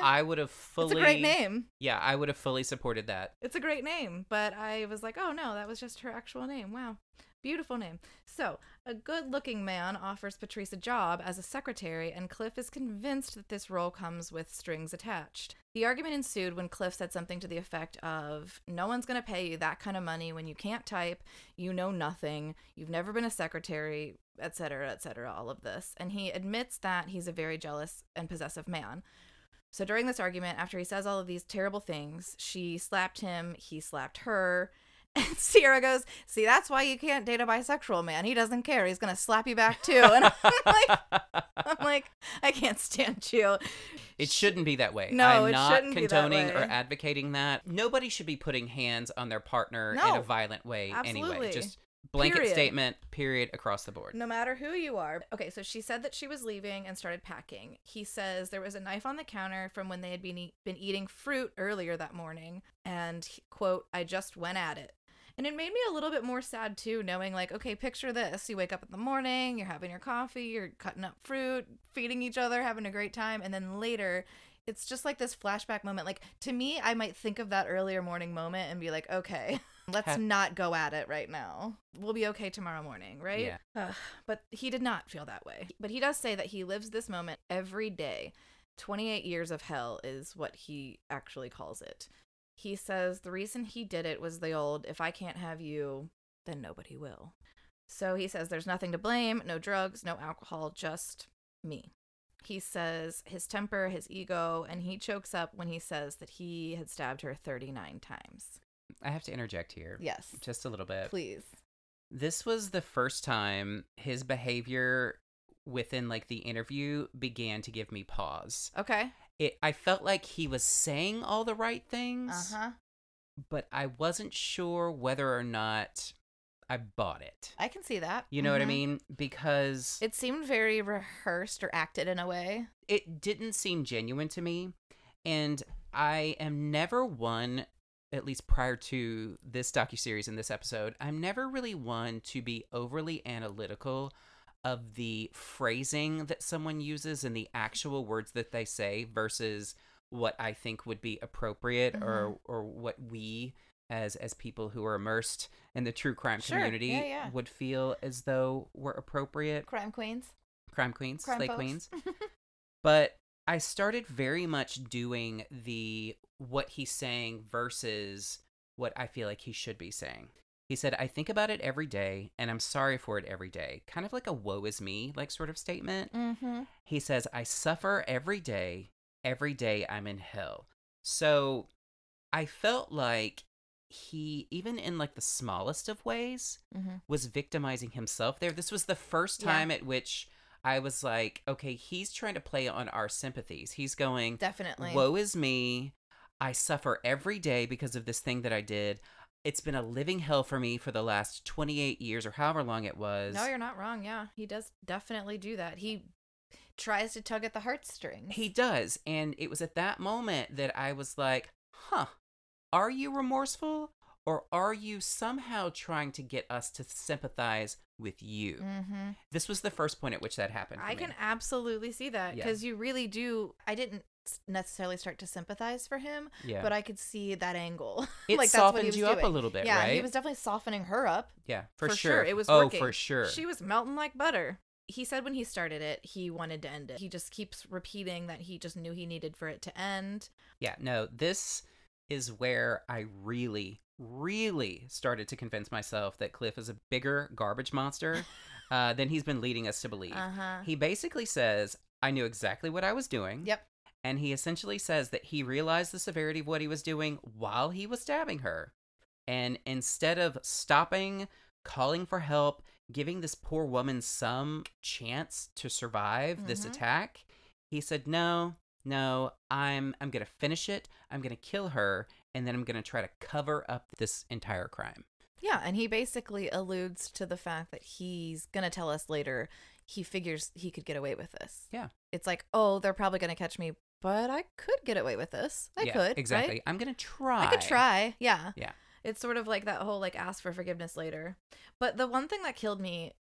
I would have fully... It's a great name. Yeah, I would have fully supported that. It's a great name, but I was like, oh no, that was just her actual name. Wow. Beautiful name. So, a good-looking man offers Patrice a job as a secretary, and Cliff is convinced that this role comes with strings attached. The argument ensued when Cliff said something to the effect of, no one's going to pay you that kind of money when you can't type, you know nothing, you've never been a secretary, etc., all of this. And he admits that he's a very jealous and possessive man. So during this argument, after he says all of these terrible things, she slapped him, he slapped her. And Sierra goes, see, that's why you can't date a bisexual man. He doesn't care. He's going to slap you back, too. And I'm like, I can't stand you. It shouldn't be that way. No, I'm it not shouldn't be that condoning way. or advocating that. Nobody should be putting hands on their partner No, in a violent way absolutely. anyway. Just blanket Period. statement, period, across the board. No matter who you are. Okay, so she said that she was leaving and started packing. He says there was a knife on the counter from when they had been eating fruit earlier that morning. And, quote, I just went at it. And it made me a little bit more sad, too, knowing, like, okay, picture this. You wake up in the morning, you're having your coffee, you're cutting up fruit, feeding each other, having a great time. And then later, it's just like this flashback moment. Like, to me, I might think of that earlier morning moment and be like, okay, let's not go at it right now. We'll be okay tomorrow morning, right? Yeah. But he did not feel that way. But he does say that he lives this moment every day. 28 years of hell is what he actually calls it. He says the reason he did it was the old, if I can't have you, then nobody will. So he says there's nothing to blame, no drugs, no alcohol, just me. He says his temper, his ego, and he chokes up when he says that he had stabbed her 39 times. I have to interject here. Yes. Just a little bit. Please. This was the first time his behavior within, like, the interview began to give me pause. Okay. I felt like he was saying all the right things, Uh-huh. but I wasn't sure whether or not I bought it. I can see that. You know what I mean? Because It seemed very rehearsed or acted in a way. it didn't seem genuine to me. And I am never one, at least prior to this docuseries and this episode, I'm never really one to be overly analytical of the phrasing that someone uses and the actual words that they say versus what I think would be appropriate or what we as people who are immersed in the true crime community would feel as though were appropriate. Crime queens. Crime queens, Crime slay folks. queens. But I started very much doing the what he's saying versus what I feel like he should be saying. He said, I think about it every day, and I'm sorry for it every day. Kind of like a woe is me, like, sort of statement. Mm-hmm. He says, I suffer every day I'm in hell. So I felt like he, even in, like, the smallest of ways, was victimizing himself there. This was the first time at which I was like, okay, he's trying to play on our sympathies. He's going, Definitely. woe is me. I suffer every day because of this thing that I did. It's been a living hell for me for the last 28 years or however long it was. No, you're not wrong. Yeah, he does definitely do that. He tries to tug at the heartstrings. He does. And it was at that moment that I was like, huh, are you remorseful? Or are you somehow trying to get us to sympathize with you? Mm-hmm. This was the first point at which that happened for I me. can absolutely see that Yeah. because you really do. I didn't necessarily start to sympathize for him, Yeah. but I could see that angle. It like that's what he softened was you up doing. a little bit, yeah, right? he was definitely softening her up. Yeah, for For sure. It was oh, working. for sure. She was melting like butter. He said when he started it, he wanted to end it. He just keeps repeating that he just knew he needed for it to end. Yeah, no, this is where I really started to convince myself that Cliff is a bigger garbage monster than he's been leading us to believe. Uh-huh. He basically says, I knew exactly what I was doing. Yep. And he essentially says that he realized the severity of what he was doing while he was stabbing her. And instead of stopping, calling for help, giving this poor woman some chance to survive this attack, he said, no, I'm going to finish it. I'm going to kill her. And then I'm going to try to cover up this entire crime. Yeah, and he basically alludes to the fact that he's going to tell us later he figures he could get away with this. Yeah. It's like, oh, they're probably going to catch me, but I could get away with this. I could. Exactly. Right? I'm going to try. I could try. Yeah. Yeah. It's sort of like that whole like ask for forgiveness later. But the one thing that killed me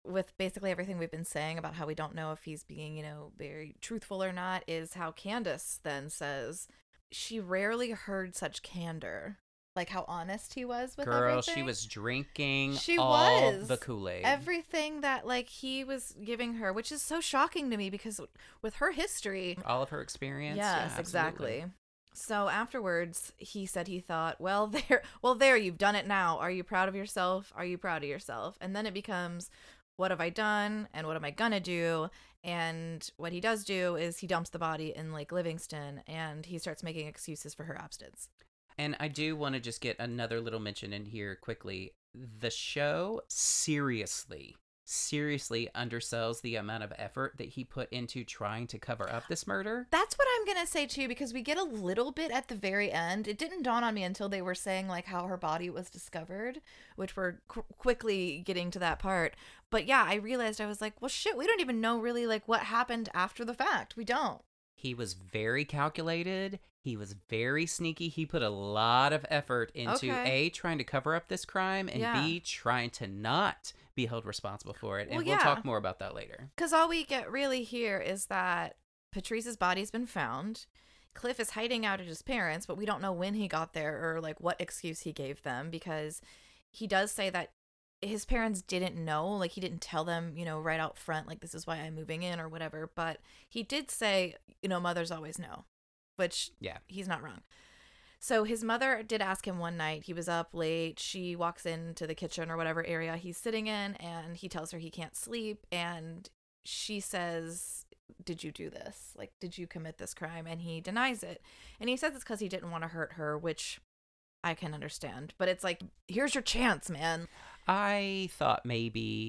with basically everything we've been saying about how we don't know if he's being, very truthful or not, is how Candace then says she rarely heard such candor. Like how honest he was with everything. She was drinking She all was. the Kool-Aid. Everything that like he was giving her, which is so shocking to me because with her history. All of her experience. Yes, yeah, exactly. So afterwards, he said he thought, well, there, you've done it now. Are you proud of yourself? Are you proud of yourself? And then it becomes, what have I done? And what am I gonna do? And what he does do is he dumps the body in Lake Livingston and he starts making excuses for her abstinence. And I do want to just get another little mention in here quickly. The show seriously undersells the amount of effort that he put into trying to cover up this murder. That's what I'm going to say too, because we get a little bit at the very end. It didn't dawn on me until they were saying like how her body was discovered, which we're quickly getting to that part. But yeah, I realized I was like, well, shit, we don't even know really like what happened after the fact. We don't. He was very calculated. He was very sneaky. He put a lot of effort into A, trying to cover up this crime, and B, trying to not be held responsible for it. And we'll talk more about that later. Because all we get really here is that Patrice's body's been found. Cliff is hiding out at his parents', but we don't know when he got there or like what excuse he gave them, because he does say that his parents didn't know, like he didn't tell them, right out front, like this is why I'm moving in or whatever. But he did say, mothers always know, which he's not wrong. So his mother did ask him one night, he was up late, she walks into the kitchen or whatever area he's sitting in and he tells her he can't sleep. And she says, did you do this? Like, did you commit this crime? And he denies it. And he says it's because he didn't want to hurt her, which I can understand. But it's like, here's your chance, man. I thought maybe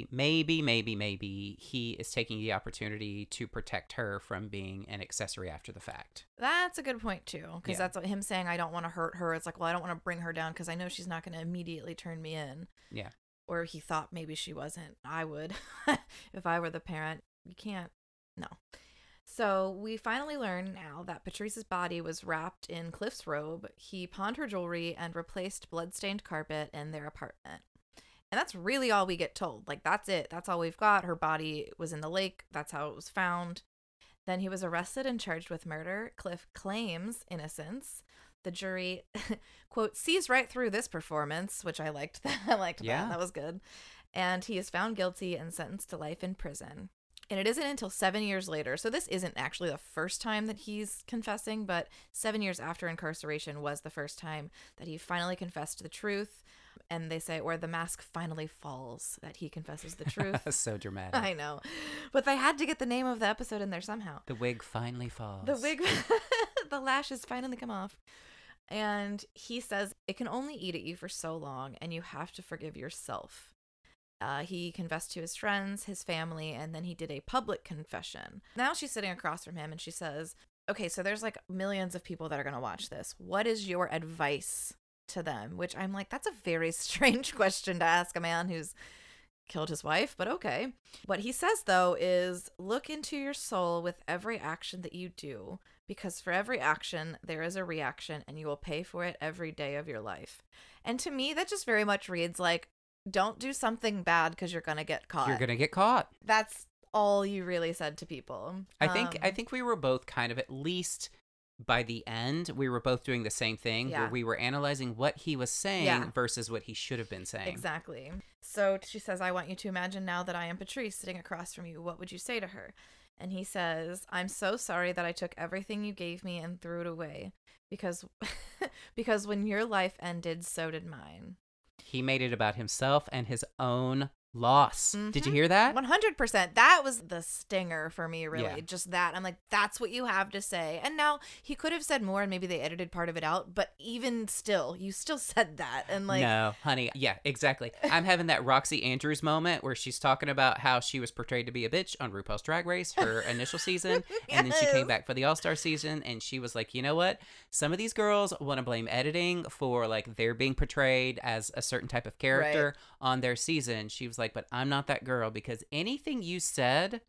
he is taking the opportunity to protect her from being an accessory after the fact. That's a good point, too, because that's what him saying, I don't want to hurt her. It's like, well, I don't want to bring her down because I know she's not going to immediately turn me in. Yeah. Or he thought maybe she wasn't. I would. If I were the parent, you can't. No. So we finally learn now that Patrice's body was wrapped in Cliff's robe. He pawned her jewelry and replaced blood-stained carpet in their apartment. And that's really all we get told. Like, that's it. That's all we've got. Her body was in the lake. That's how it was found. Then he was arrested and charged with murder. Cliff claims innocence. The jury, quote, sees right through this performance, which I liked that. That. That was good. And he is found guilty and sentenced to life in prison. And it isn't until 7 years later. So this isn't actually the first time that he's confessing, but 7 years after incarceration was the first time that he finally confessed the truth. And they say, where the mask finally falls, that he confesses the truth. So dramatic. I know. But they had to get the name of the episode in there somehow. The wig finally falls. The lashes finally come off. And he says, it can only eat at you for so long, and you have to forgive yourself. He confessed to his friends, his family, and then he did a public confession. Now she's sitting across from him and she says, okay, so there's like millions of people that are going to watch this. What is your advice to them? Which I'm like, that's a very strange question to ask a man who's killed his wife, but okay. What he says, though, is look into your soul with every action that you do, because for every action, there is a reaction, and you will pay for it every day of your life. And to me, that just very much reads like, don't do something bad because you're going to get caught. You're going to get caught. That's all you really said to people. I think we were both kind of, at least by the end, we were both doing the same thing, where we were analyzing what he was saying versus what he should have been saying. Exactly. So she says, I want you to imagine now that I am Patrice sitting across from you. What would you say to her? And he says, I'm so sorry that I took everything you gave me and threw it away, because when your life ended, so did mine. He made it about himself and his own loss. Mm-hmm. Did you hear that? 100%. That was the stinger for me, really. Yeah. Just that. I'm like, that's what you have to say. And now he could have said more and maybe they edited part of it out, but even still, you still said that. And like, no, honey. Yeah, exactly. I'm having that Roxy Andrews moment where she's talking about how she was portrayed to be a bitch on RuPaul's Drag Race, her initial season. And then she came back for the All-Star season and she was like, you know what? Some of these girls want to blame editing for like they're being portrayed as a certain type of character on their season. She was like, but I'm not that girl, because anything you said.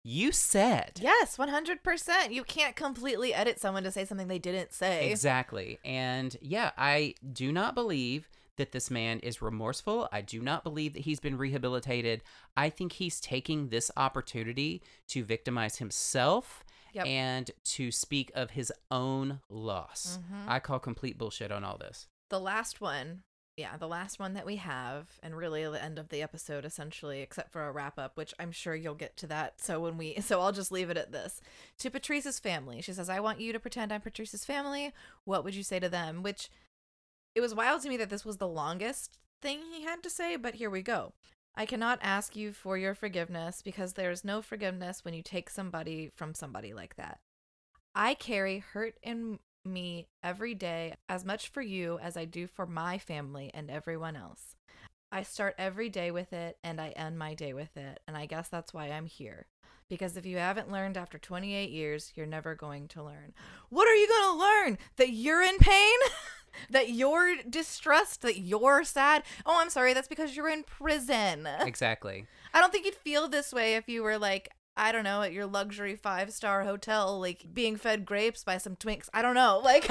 Yes, 100%. You can't completely edit someone to say something they didn't say. Exactly. And yeah, I do not believe that this man is remorseful. I do not believe that he's been rehabilitated. I think he's taking this opportunity to victimize himself and to speak of his own loss. I call complete bullshit on all this. The last one that we have, and really the end of the episode essentially, except for a wrap up, which I'm sure you'll get to that. So I'll just leave it at this. To Patrice's family, she says, I want you to pretend I'm Patrice's family. What would you say to them? Which, it was wild to me that this was the longest thing he had to say, but here we go. I cannot ask you for your forgiveness because there is no forgiveness when you take somebody from somebody like that. I carry hurt in me every day as much for you as I do for my family and everyone else. I start every day with it and I end my day with it, and I guess that's why I'm here. Because if you haven't learned after 28 years, you're never going to learn. What are you going to learn? That you're in pain? That you're distressed? That you're sad? Oh, I'm sorry, that's because you're in prison. Exactly. I don't think you'd feel this way if you were like, I don't know, at your luxury 5-star hotel, like being fed grapes by some twinks. I don't know. Like,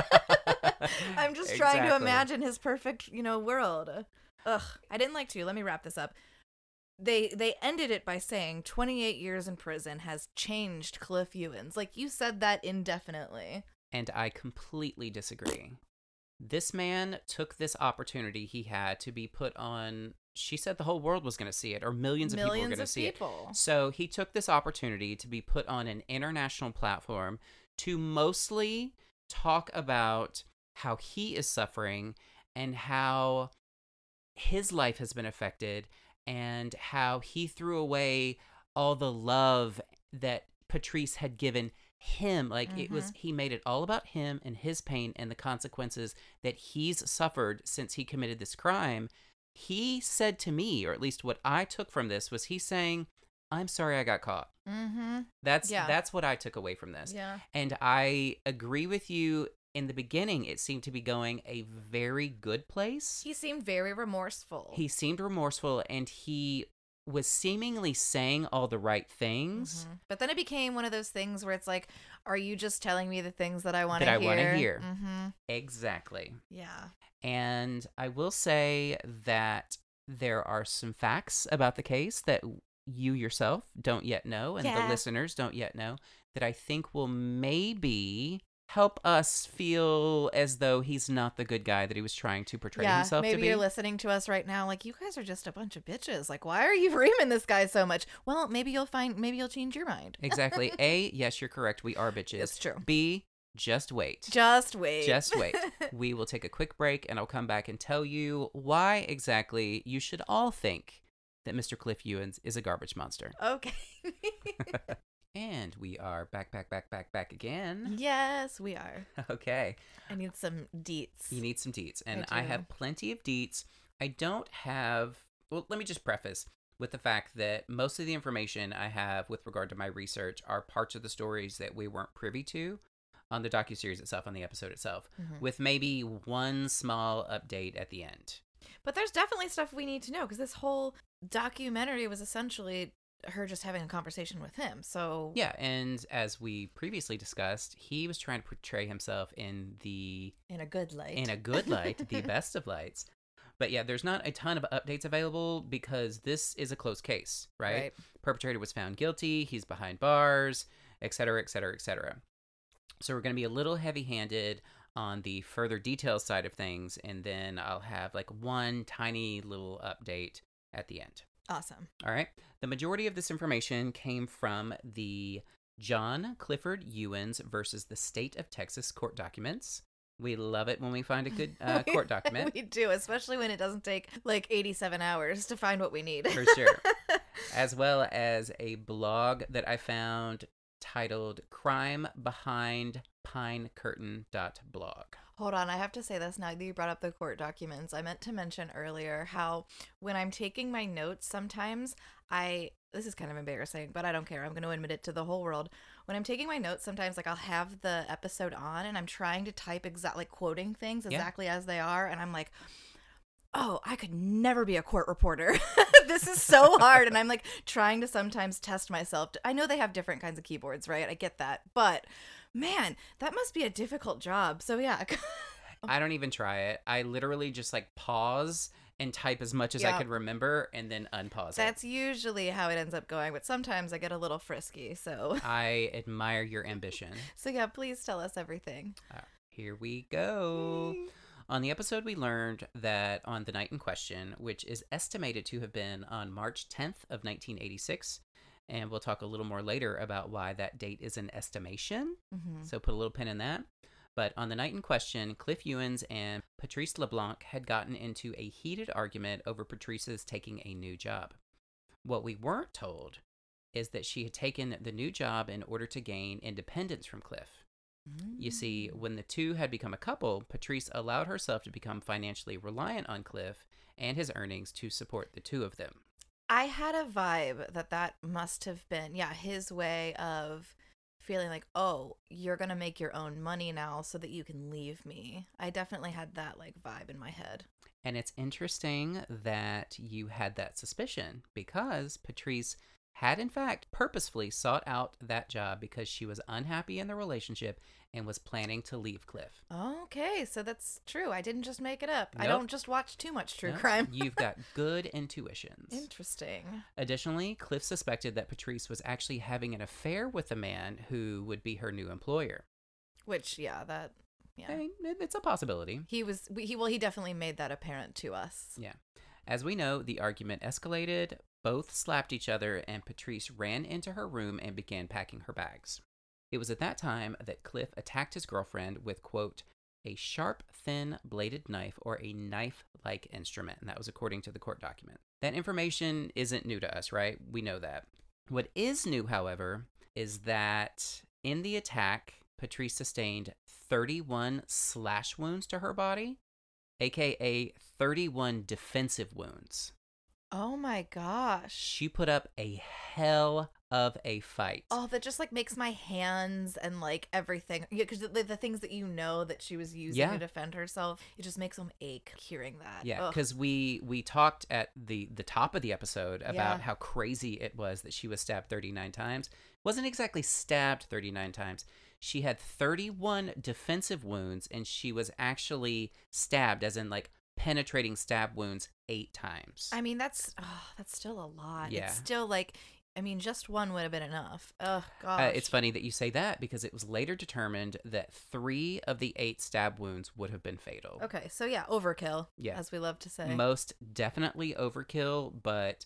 I'm just trying to imagine his perfect, world. Ugh, I didn't like to. Let me wrap this up. They ended it by saying 28 years in prison has changed Cliff Ewins. Like, you said that indefinitely. And I completely disagree. This man took this opportunity he had to be put on, she said the whole world was going to see it, or millions of people were going to see it. So he took this opportunity to be put on an international platform to mostly talk about how he is suffering and how his life has been affected and how he threw away all the love that Patrice had given him. Like, it was, he made it all about him and his pain and the consequences that he's suffered since he committed this crime. He said to me, or at least what I took from this, was he saying, I'm sorry I got caught. That's what I took away from this. Yeah. And I agree with you. In the beginning, it seemed to be going a very good place. He seemed very remorseful. He seemed remorseful, and he was seemingly saying all the right things. But then it became one of those things where it's like, are you just telling me the things that I want to hear? Exactly. Yeah. And I will say that there are some facts about the case that you yourself don't yet know, and the listeners don't yet know, that I think will maybe help us feel as though he's not the good guy that he was trying to portray himself to be. Maybe you're listening to us right now like, you guys are just a bunch of bitches. Like, why are you reaming this guy so much? Well, maybe you'll change your mind. Exactly. A, yes, you're correct. We are bitches. It's true. B, just wait. Just wait. Just wait. We will take a quick break, and I'll come back and tell you why exactly you should all think that Mr. Cliff Ewins is a garbage monster. Okay. And we are back again. Yes, we are. Okay. I need some deets. You need some deets. And I have plenty of deets. I don't have... Well, let me just preface with the fact that most of the information I have with regard to my research are parts of the stories that we weren't privy to on the docuseries itself, on the episode itself, with maybe one small update at the end. But there's definitely stuff we need to know, because this whole documentary was essentially her just having a conversation with him. So yeah, and as we previously discussed, he was trying to portray himself in a good light, the best of lights. But yeah, there's not a ton of updates available because this is a closed case, right? Perpetrator was found guilty, he's behind bars, etc., etc., etc. So we're going to be a little heavy-handed on the further details side of things, and then I'll have like one tiny little update at the end. Awesome. All right. The majority of this information came from the John Clifford Ewins versus the State of Texas court documents. We love it when we find a good court document. We do, especially when it doesn't take like 87 hours to find what we need. For sure. As well as a blog that I found titled crimebehindpinecurtain.blog. Hold on, I have to say this now that you brought up the court documents. I meant to mention earlier how when I'm taking my notes, sometimes this is kind of embarrassing, but I don't care. I'm going to admit it to the whole world. When I'm taking my notes, sometimes like I'll have the episode on and I'm trying to type quoting things exactly as they are. And I'm like, oh, I could never be a court reporter. This is so hard. And I'm like trying to sometimes test myself. I know they have different kinds of keyboards, right? I get that. But man, that must be a difficult job. So yeah. I don't even try it. I literally just like pause and type as much as I could remember and then unpause That's usually how it ends up going, but sometimes I get a little frisky, so. I admire your ambition. So yeah, please tell us everything. Here we go. On the episode, we learned that on the night in question, which is estimated to have been on March 10th of 1986, and we'll talk a little more later about why that date is an estimation, so put a little pin in that. But on the night in question, Cliff Ewens and Patrice LeBlanc had gotten into a heated argument over Patrice's taking a new job. What we weren't told is that she had taken the new job in order to gain independence from Cliff. You see, when the two had become a couple, Patrice allowed herself to become financially reliant on Cliff and his earnings to support the two of them. I had a vibe that must have been, his way of feeling like, oh, you're going to make your own money now so that you can leave me. I definitely had that like vibe in my head. And it's interesting that you had that suspicion because Patrice had in fact purposefully sought out that job because she was unhappy in the relationship and was planning to leave Cliff. Okay, so that's true. I didn't just make it up. Nope. I don't just watch too much true Nope. crime. You've got good intuitions. Interesting. Additionally, Cliff suspected that Patrice was actually having an affair with the man who would be her new employer. Which, I mean, it's a possibility. He definitely made that apparent to us. Yeah. As we know, the argument escalated, both slapped each other, and Patrice ran into her room and began packing her bags. It was at that time that Cliff attacked his girlfriend with, quote, a sharp, thin, bladed knife or a knife-like instrument, and that was according to the court document. That information isn't new to us, right? We know that. What is new, however, is that in the attack, Patrice sustained 31 slash wounds to her body, aka 31 defensive wounds. Oh my gosh. She put up a hell of a fight. Oh, that just like makes my hands and like everything. Yeah, because the things that you know that she was using to defend herself, it just makes them ache hearing that. Yeah, because we talked at the top of the episode about how crazy it was that she was stabbed 39 times. Wasn't exactly stabbed 39 times. She had 31 defensive wounds, and she was actually stabbed, as in like penetrating stab wounds 8 times. I mean, that's still a lot. Yeah. It's still like, I mean, just one would have been enough. Oh, gosh. It's funny that you say that because it was later determined that 3 of the 8 stab wounds would have been fatal. Okay, so yeah, overkill, as we love to say. Most definitely overkill, but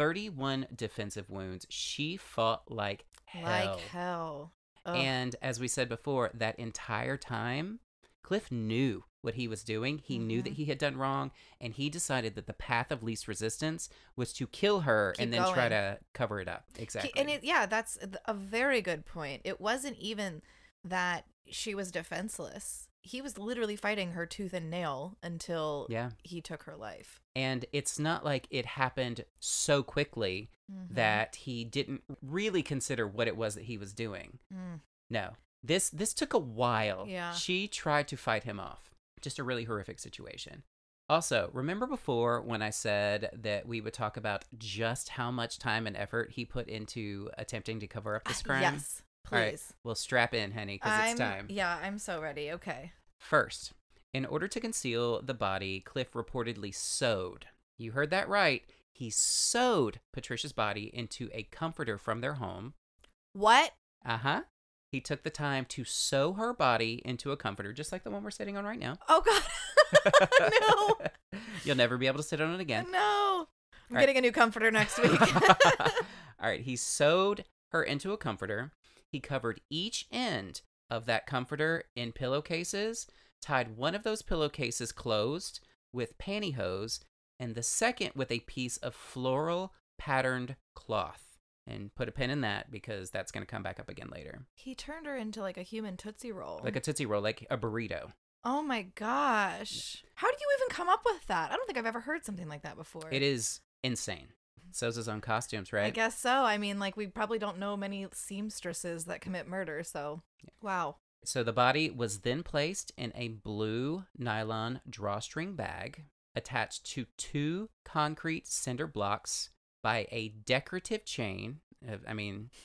31 defensive wounds. She fought like hell. Like hell. Ugh. And as we said before, that entire time, Cliff knew what he was doing. He knew that he had done wrong, and he decided that the path of least resistance was to kill her and then try to cover it up. Exactly. That's a very good point. It wasn't even that she was defenseless. He was literally fighting her tooth and nail until he took her life. And it's not like it happened so quickly that he didn't really consider what it was that he was doing. No. This took a while. Yeah. She tried to fight him off. Just a really horrific situation. Also, remember before when I said that we would talk about just how much time and effort he put into attempting to cover up this crime? Yes, please. All right, well, strap in, honey, because it's time. Yeah, I'm so ready. Okay. First, in order to conceal the body, Cliff reportedly sewed. You heard that right. He sewed Patricia's body into a comforter from their home. What? Uh-huh. He took the time to sew her body into a comforter, just like the one we're sitting on right now. Oh, God. No. You'll never be able to sit on it again. No. I'm getting a new comforter next week. All right. He sewed her into a comforter. He covered each end of that comforter in pillowcases, tied one of those pillowcases closed with pantyhose, and the second with a piece of floral patterned cloth. And put a pin in that because that's going to come back up again later. He turned her into like a human Tootsie Roll. Like a Tootsie Roll, like a burrito. Oh my gosh. How did you even come up with that? I don't think I've ever heard something like that before. It is insane. Sews his own costumes, right? I guess so. I mean, like, we probably don't know many seamstresses that commit murder, so wow. So the body was then placed in a blue nylon drawstring bag attached to 2 concrete cinder blocks by a decorative chain. I mean,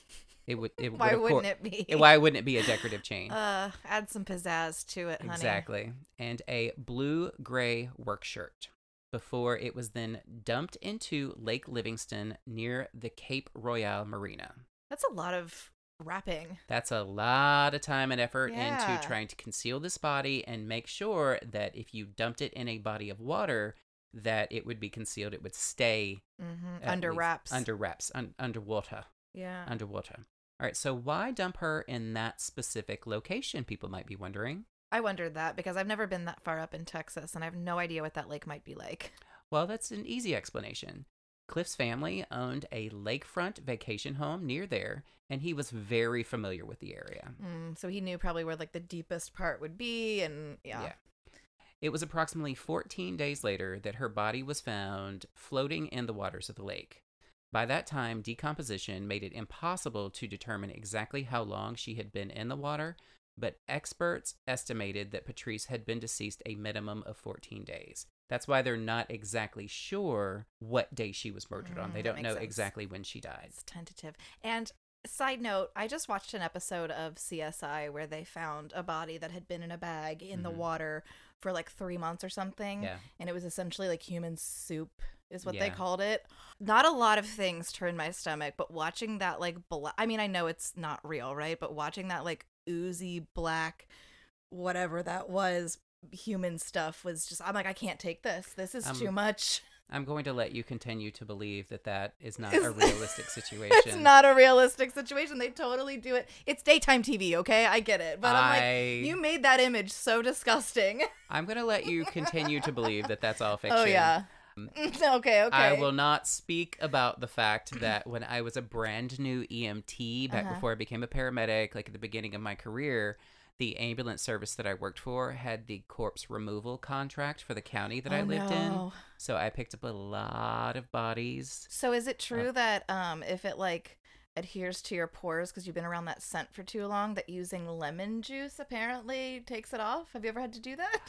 Why wouldn't it be? Why wouldn't it be a decorative chain? Add some pizzazz to it, honey. Exactly. And a blue-gray work shirt before it was then dumped into Lake Livingston near the Cape Royale Marina. That's a lot of wrapping. That's a lot of time and effort Yeah. into trying to conceal this body and make sure that if you dumped it in a body of water, that it would be concealed. It would stay Under wraps. underwater. Yeah. Underwater. All right, so why dump her in that specific location, people might be wondering? I wondered that because I've never been that far up in Texas and I have no idea what that lake might be like. Well, that's an easy explanation. Cliff's family owned a lakefront vacation home near there, and he was very familiar with the area. So he knew probably where like the deepest part would be, and yeah. It was approximately 14 days later that her body was found floating in the waters of the lake. By that time, decomposition made it impossible to determine exactly how long she had been in the water, but experts estimated that Patrice had been deceased a minimum of 14 days. That's why they're not exactly sure what day she was murdered on. They that don't makes know sense. exactly when she died. It's tentative. And side note, I just watched an episode of CSI where they found a body that had been in a bag in the water for like 3 months or something. Yeah. And it was essentially like human soup is what Yeah. they called it. Not a lot of things turned my stomach, but watching that like I mean, I know it's not real, right? But watching that like oozy black whatever that was human stuff was just, I'm like, I can't take this. This is too much. I'm going to let you continue to believe that that is not a realistic situation. It's not a realistic situation. They totally do it. It's daytime TV, okay? I get it. But I'm like, you made that image so disgusting. I'm going to let you continue to believe that that's all fiction. Oh, yeah. Okay. I will not speak about the fact that when I was a brand new EMT back before I became a paramedic, like at the beginning of my career, the ambulance service that I worked for had the corpse removal contract for the county that I lived in. So I picked up a lot of bodies. So is it true that if it like adheres to your pores because you've been around that scent for too long, that using lemon juice apparently takes it off? Have you ever had to do that?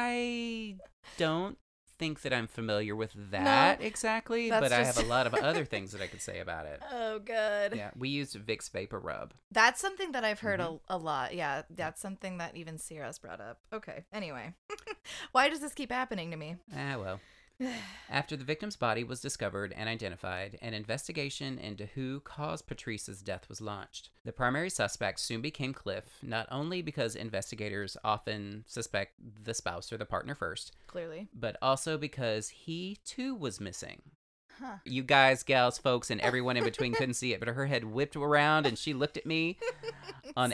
I don't think that I'm familiar with that exactly, but I have a lot of other things that I could say about it. Oh, good. Yeah, we used Vicks Vapor Rub. That's something that I've heard a lot. Yeah, that's something that even Sierra's brought up. Okay, anyway. Why does this keep happening to me? Well. After the victim's body was discovered and identified, an investigation into who caused Patrice's death was launched. The primary suspect soon became Cliff, not only because investigators often suspect the spouse or the partner first, Clearly, but also because he too was missing. Huh. You guys, gals, folks, and everyone in between couldn't see it, but her head whipped around and she looked at me. On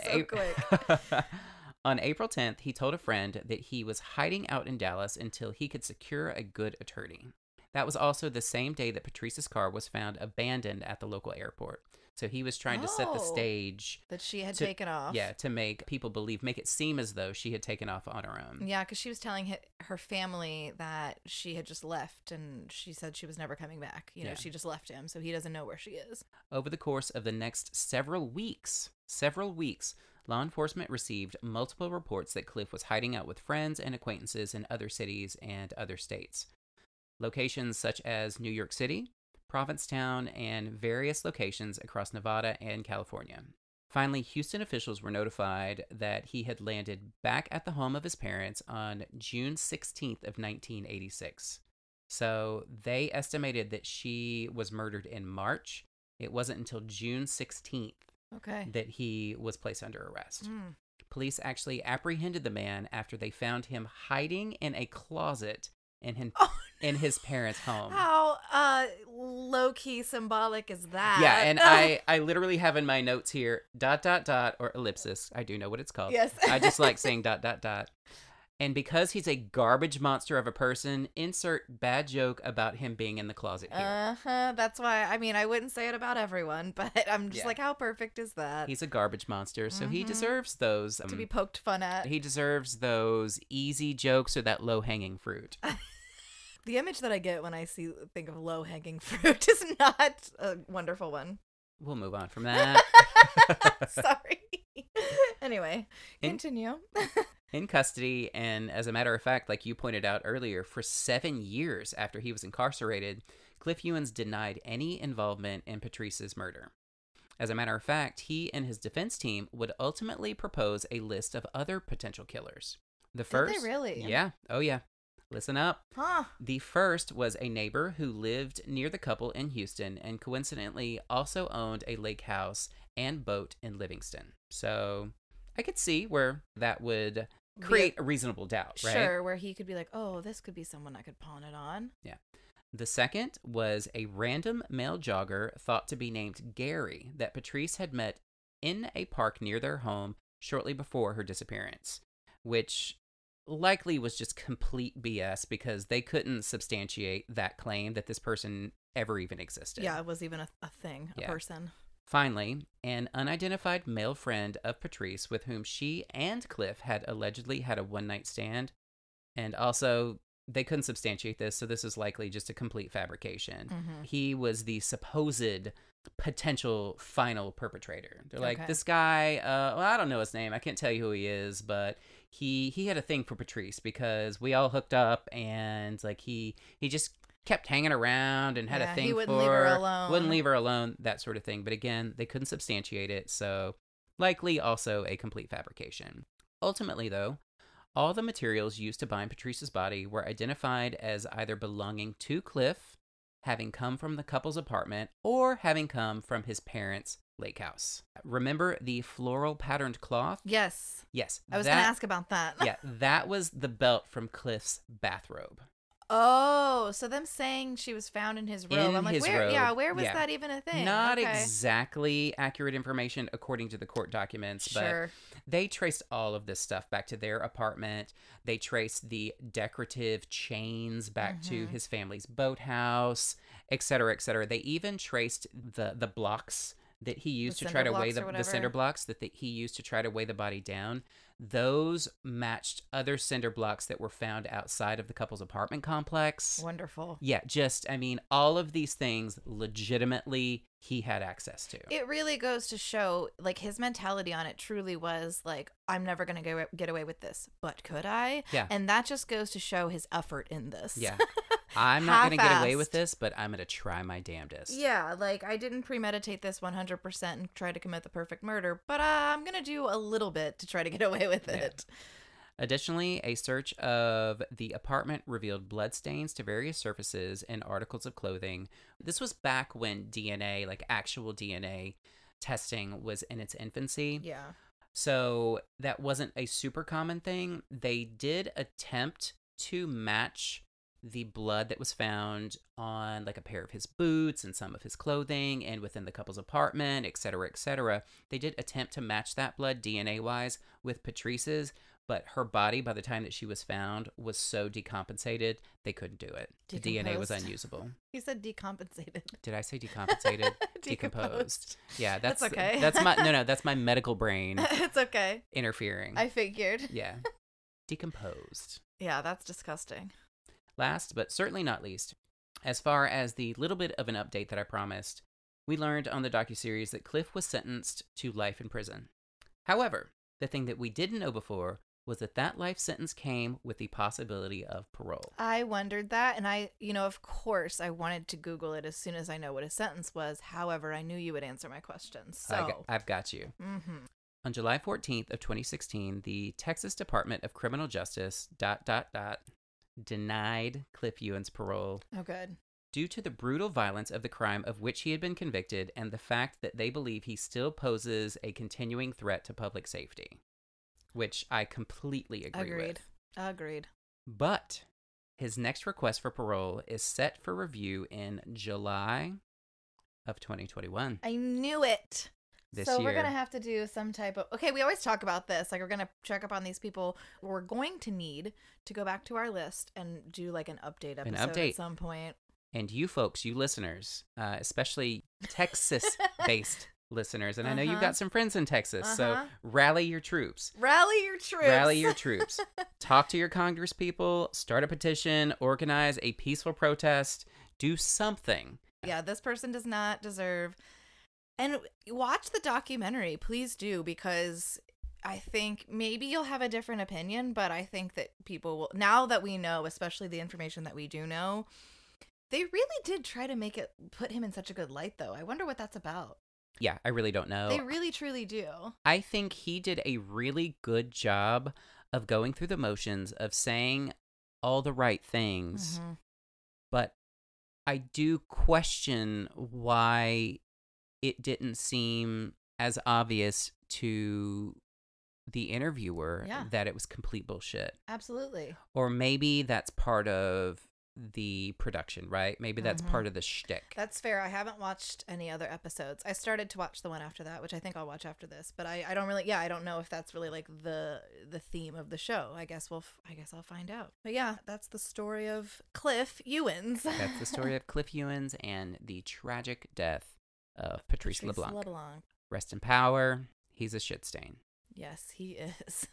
On April 10th, he told a friend that he was hiding out in Dallas until he could secure a good attorney. That was also the same day that Patrice's car was found abandoned at the local airport. So he was trying to set the stage. That she had taken off. Yeah, to make people believe, make it seem as though she had taken off on her own. Yeah, because she was telling her family that she had just left and she said she was never coming back. You know, she just left him, so he doesn't know where she is. Over the course of the next several weeks, law enforcement received multiple reports that Cliff was hiding out with friends and acquaintances in other cities and other states. Locations such as New York City, Provincetown, and various locations across Nevada and California. Finally, Houston officials were notified that he had landed back at the home of his parents on June 16th of 1986. So they estimated that she was murdered in March. It wasn't until June 16th that he was placed under arrest. Police actually apprehended the man after they found him hiding in a closet in his parents' home. How low-key symbolic is that? Yeah, and I literally have in my notes here, ... or ellipsis. I do know what it's called. Yes. I just like saying ... And because he's a garbage monster of a person, insert bad joke about him being in the closet here. That's why, I mean, I wouldn't say it about everyone, but I'm just like, how perfect is that? He's a garbage monster, so he deserves those. To be poked fun at. He deserves those easy jokes or that low-hanging fruit. The image that I get when I think of low-hanging fruit is not a wonderful one. We'll move on from that. Sorry. Anyway, continue. In custody, and as a matter of fact, like you pointed out earlier, for 7 years after he was incarcerated, Cliff Ewins denied any involvement in Patrice's murder. As a matter of fact, he and his defense team would ultimately propose a list of other potential killers. The first, Did they really? Yeah. Oh, yeah. Listen up. Huh. The first was a neighbor who lived near the couple in Houston and coincidentally also owned a lake house and boat in Livingston. So I could see where that would create a reasonable doubt, right? Sure, where he could be like, oh, this could be someone I could pawn it on. Yeah. The second was a random male jogger thought to be named Gary that Patrice had met in a park near their home shortly before her disappearance, which likely was just complete BS because they couldn't substantiate that claim that this person ever even existed. Yeah, it was even a thing, a person. Finally, an unidentified male friend of Patrice with whom she and Cliff had allegedly had a one-night stand, and also they couldn't substantiate this, so this is likely just a complete fabrication. Mm-hmm. He was the supposed potential final perpetrator. They're like, Okay. this guy, well, I don't know his name. I can't tell you who he is, but he had a thing for Patrice because we all hooked up and like he just kept hanging around and had a thing he for wouldn't leave her alone. wouldn't leave her alone, that sort of thing. But again, they couldn't substantiate it, so likely also a complete fabrication. Ultimately, though, all the materials used to bind Patrice's body were identified as either belonging to Cliff, having come from the couple's apartment, or having come from his parents' lake house. Remember the floral patterned cloth? Yes. Yes. I was going to ask about that. Yeah, that was the belt from Cliff's bathrobe. Oh, so them saying she was found in his robe. In I'm like, his where? robe, Yeah, where was yeah. that even a thing? Not Okay. exactly accurate information according to the court documents, Sure. but they traced all of this stuff back to their apartment. They traced the decorative chains back to Mm-hmm. his family's boathouse, et cetera, et cetera. They even traced the blocks that he used to try to weigh cinder blocks or the cinder whatever? blocks that he used to try to weigh the body down. Those matched other cinder blocks that were found outside of the couple's apartment complex. Wonderful. Yeah, just, I mean, all of these things legitimately he had access to. It really goes to show, like, his mentality on it truly was like, I'm never going to get away with this, but could I? Yeah. And that just goes to show his effort in this. Yeah. I'm not going to get away Half-assed. with this, but I'm going to try my damnedest. Yeah, like, I didn't premeditate this 100% and try to commit the perfect murder, but I'm going to do a little bit to try to get away with it. Additionally, a search of the apartment revealed bloodstains to various surfaces and articles of clothing. This was back when DNA, like actual DNA testing, was in its infancy. Yeah. So that wasn't a super common thing. They did attempt to match the blood that was found on like a pair of his boots and some of his clothing and within the couple's apartment, et cetera, et cetera. They did attempt to match that blood DNA-wise with Patrice's, but her body, by the time that she was found, was so decompensated, they couldn't do it. The DNA was Decomposed. unusable. He said decompensated. Did I say decompensated? Decomposed. Yeah, that's okay. That's my medical brain It's okay. interfering. I figured. Yeah. Decomposed. Yeah, that's disgusting. Last, but certainly not least, as far as the little bit of an update that I promised, we learned on the docuseries that Cliff was sentenced to life in prison. However, the thing that we didn't know before was that life sentence came with the possibility of parole. I wondered that, and of course, I wanted to Google it as soon as I know what his sentence was. However, I knew you would answer my questions. So, I've got you. Mhm. On July 14th of 2016, the Texas Department of Criminal Justice ... denied Cliff Ewan's parole Oh, good. due to the brutal violence of the crime of which he had been convicted and the fact that they believe he still poses a continuing threat to public safety, which I completely agree with. Agreed. But his next request for parole is set for review in July of 2021. I knew it. This So year. we're going to have to do some type of... Okay, we always talk about this. Like, we're going to check up on these people. We're going to need to go back to our list and do, like, an update episode at some point. And you folks, you listeners, especially Texas-based listeners, and I know you've got some friends in Texas, so rally your troops. Rally your troops. Rally your troops. Talk to your Congress people, start a petition, organize a peaceful protest, do something. Yeah, this person does not deserve... And watch the documentary, please do, because I think maybe you'll have a different opinion, but I think that people will, now that we know, especially the information that we do know, they really did try to put him in such a good light, though. I wonder what that's about. Yeah, I really don't know. They really, truly do. I think he did a really good job of going through the motions of saying all the right things, but I do question why it didn't seem as obvious to the interviewer that it was complete bullshit. Absolutely. Or maybe that's part of the production, right? Maybe that's part of the shtick. That's fair. I haven't watched any other episodes. I started to watch the one after that, which I think I'll watch after this. But I don't really, I don't know if that's really like the theme of the show. I guess I'll find out. But yeah, that's the story of Cliff Ewins. That's the story of Cliff Ewins and the tragic death of Patrice LeBlanc. Rest in power. He's a shit stain. Yes, he is.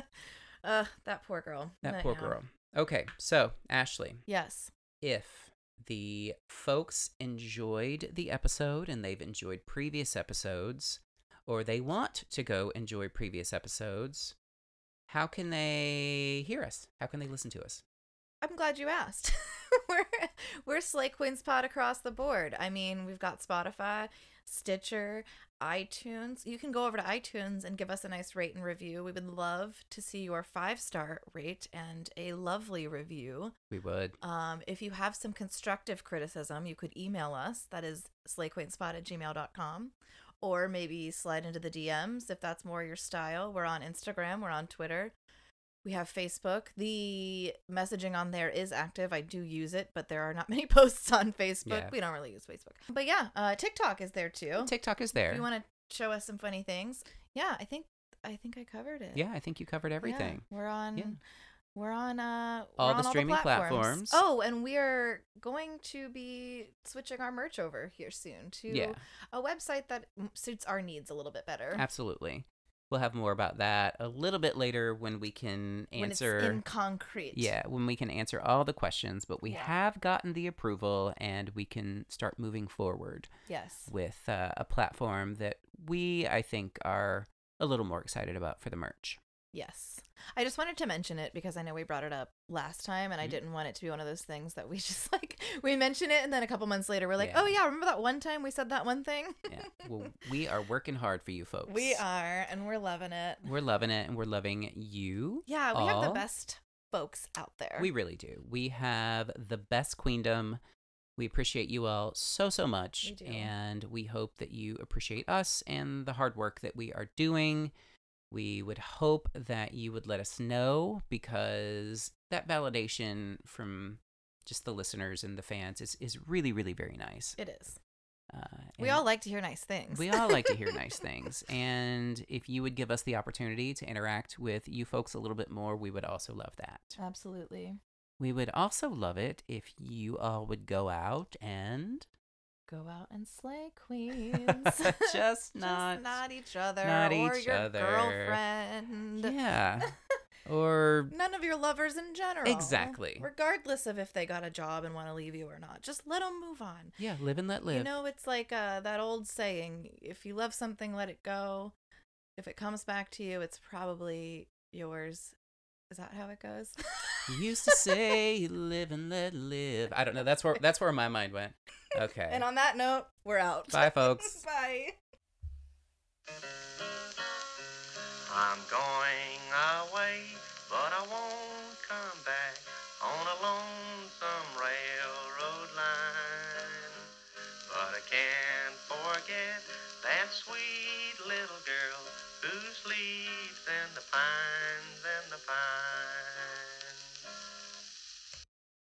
That poor girl. That poor girl. Okay, so Ashley. Yes. If the folks enjoyed the episode and they've enjoyed previous episodes, or they want to go enjoy previous episodes, how can they hear us? How can they listen to us? I'm glad you asked. We're Slay Queens Pod across the board. I mean, we've got Spotify, Stitcher, iTunes. You can go over to iTunes and give us a nice rate and review. We would love to see your 5-star rate and a lovely review. We would. If you have some constructive criticism, you could email us. That is slayqueenspod@gmail.com. Or maybe slide into the DMs if that's more your style. We're on Instagram. We're on Twitter. We have Facebook. The messaging on there is active. I do use it, but there are not many posts on Facebook. Yeah. We don't really use Facebook. But yeah, TikTok is there too. TikTok is there. If you want to show us some funny things. Yeah, I think I covered it. Yeah, I think you covered everything. Yeah, we're on all the streaming platforms. Oh, and we are going to be switching our merch over here soon to a website that suits our needs a little bit better. Absolutely. We'll have more about that a little bit later when we can answer. When it's in concrete. Yeah, when we can answer all the questions, but we have gotten the approval and we can start moving forward. Yes. With a platform that I think, are a little more excited about for the merch. Yes. I just wanted to mention it because I know we brought it up last time and I didn't want it to be one of those things that we just we mention it and then a couple months later we're like, oh yeah, remember that one time we said that one thing? Yeah. Well, we are working hard for you folks. We are, and we're loving it. We're loving it, and we're loving you. Yeah, we have the best folks out there. We really do. We have the best queendom. We appreciate you all so much. We do. And we hope that you appreciate us and the hard work that we are doing. We would hope that you would let us know, because that validation from just the listeners and the fans is really, really very nice. It is. We all like to hear nice things. We all like to hear nice things. And if you would give us the opportunity to interact with you folks a little bit more, we would also love that. Absolutely. We would also love it if you all would go out and slay queens. Just not each other. Not or each your other. Girlfriend. Yeah. Or none of your lovers in general. Exactly. Regardless of if they got a job and want to leave you or not. Just let them move on. Yeah, live and let live. You know, it's like that old saying, if you love something, let it go. If it comes back to you, it's probably yours. Is that how it goes? You used to say live and let live. I don't know. That's where my mind went. Okay. And on that note, we're out. Bye, folks. Bye. I'm going away, but I won't come back on a lonesome railroad line. But I can't forget that sweet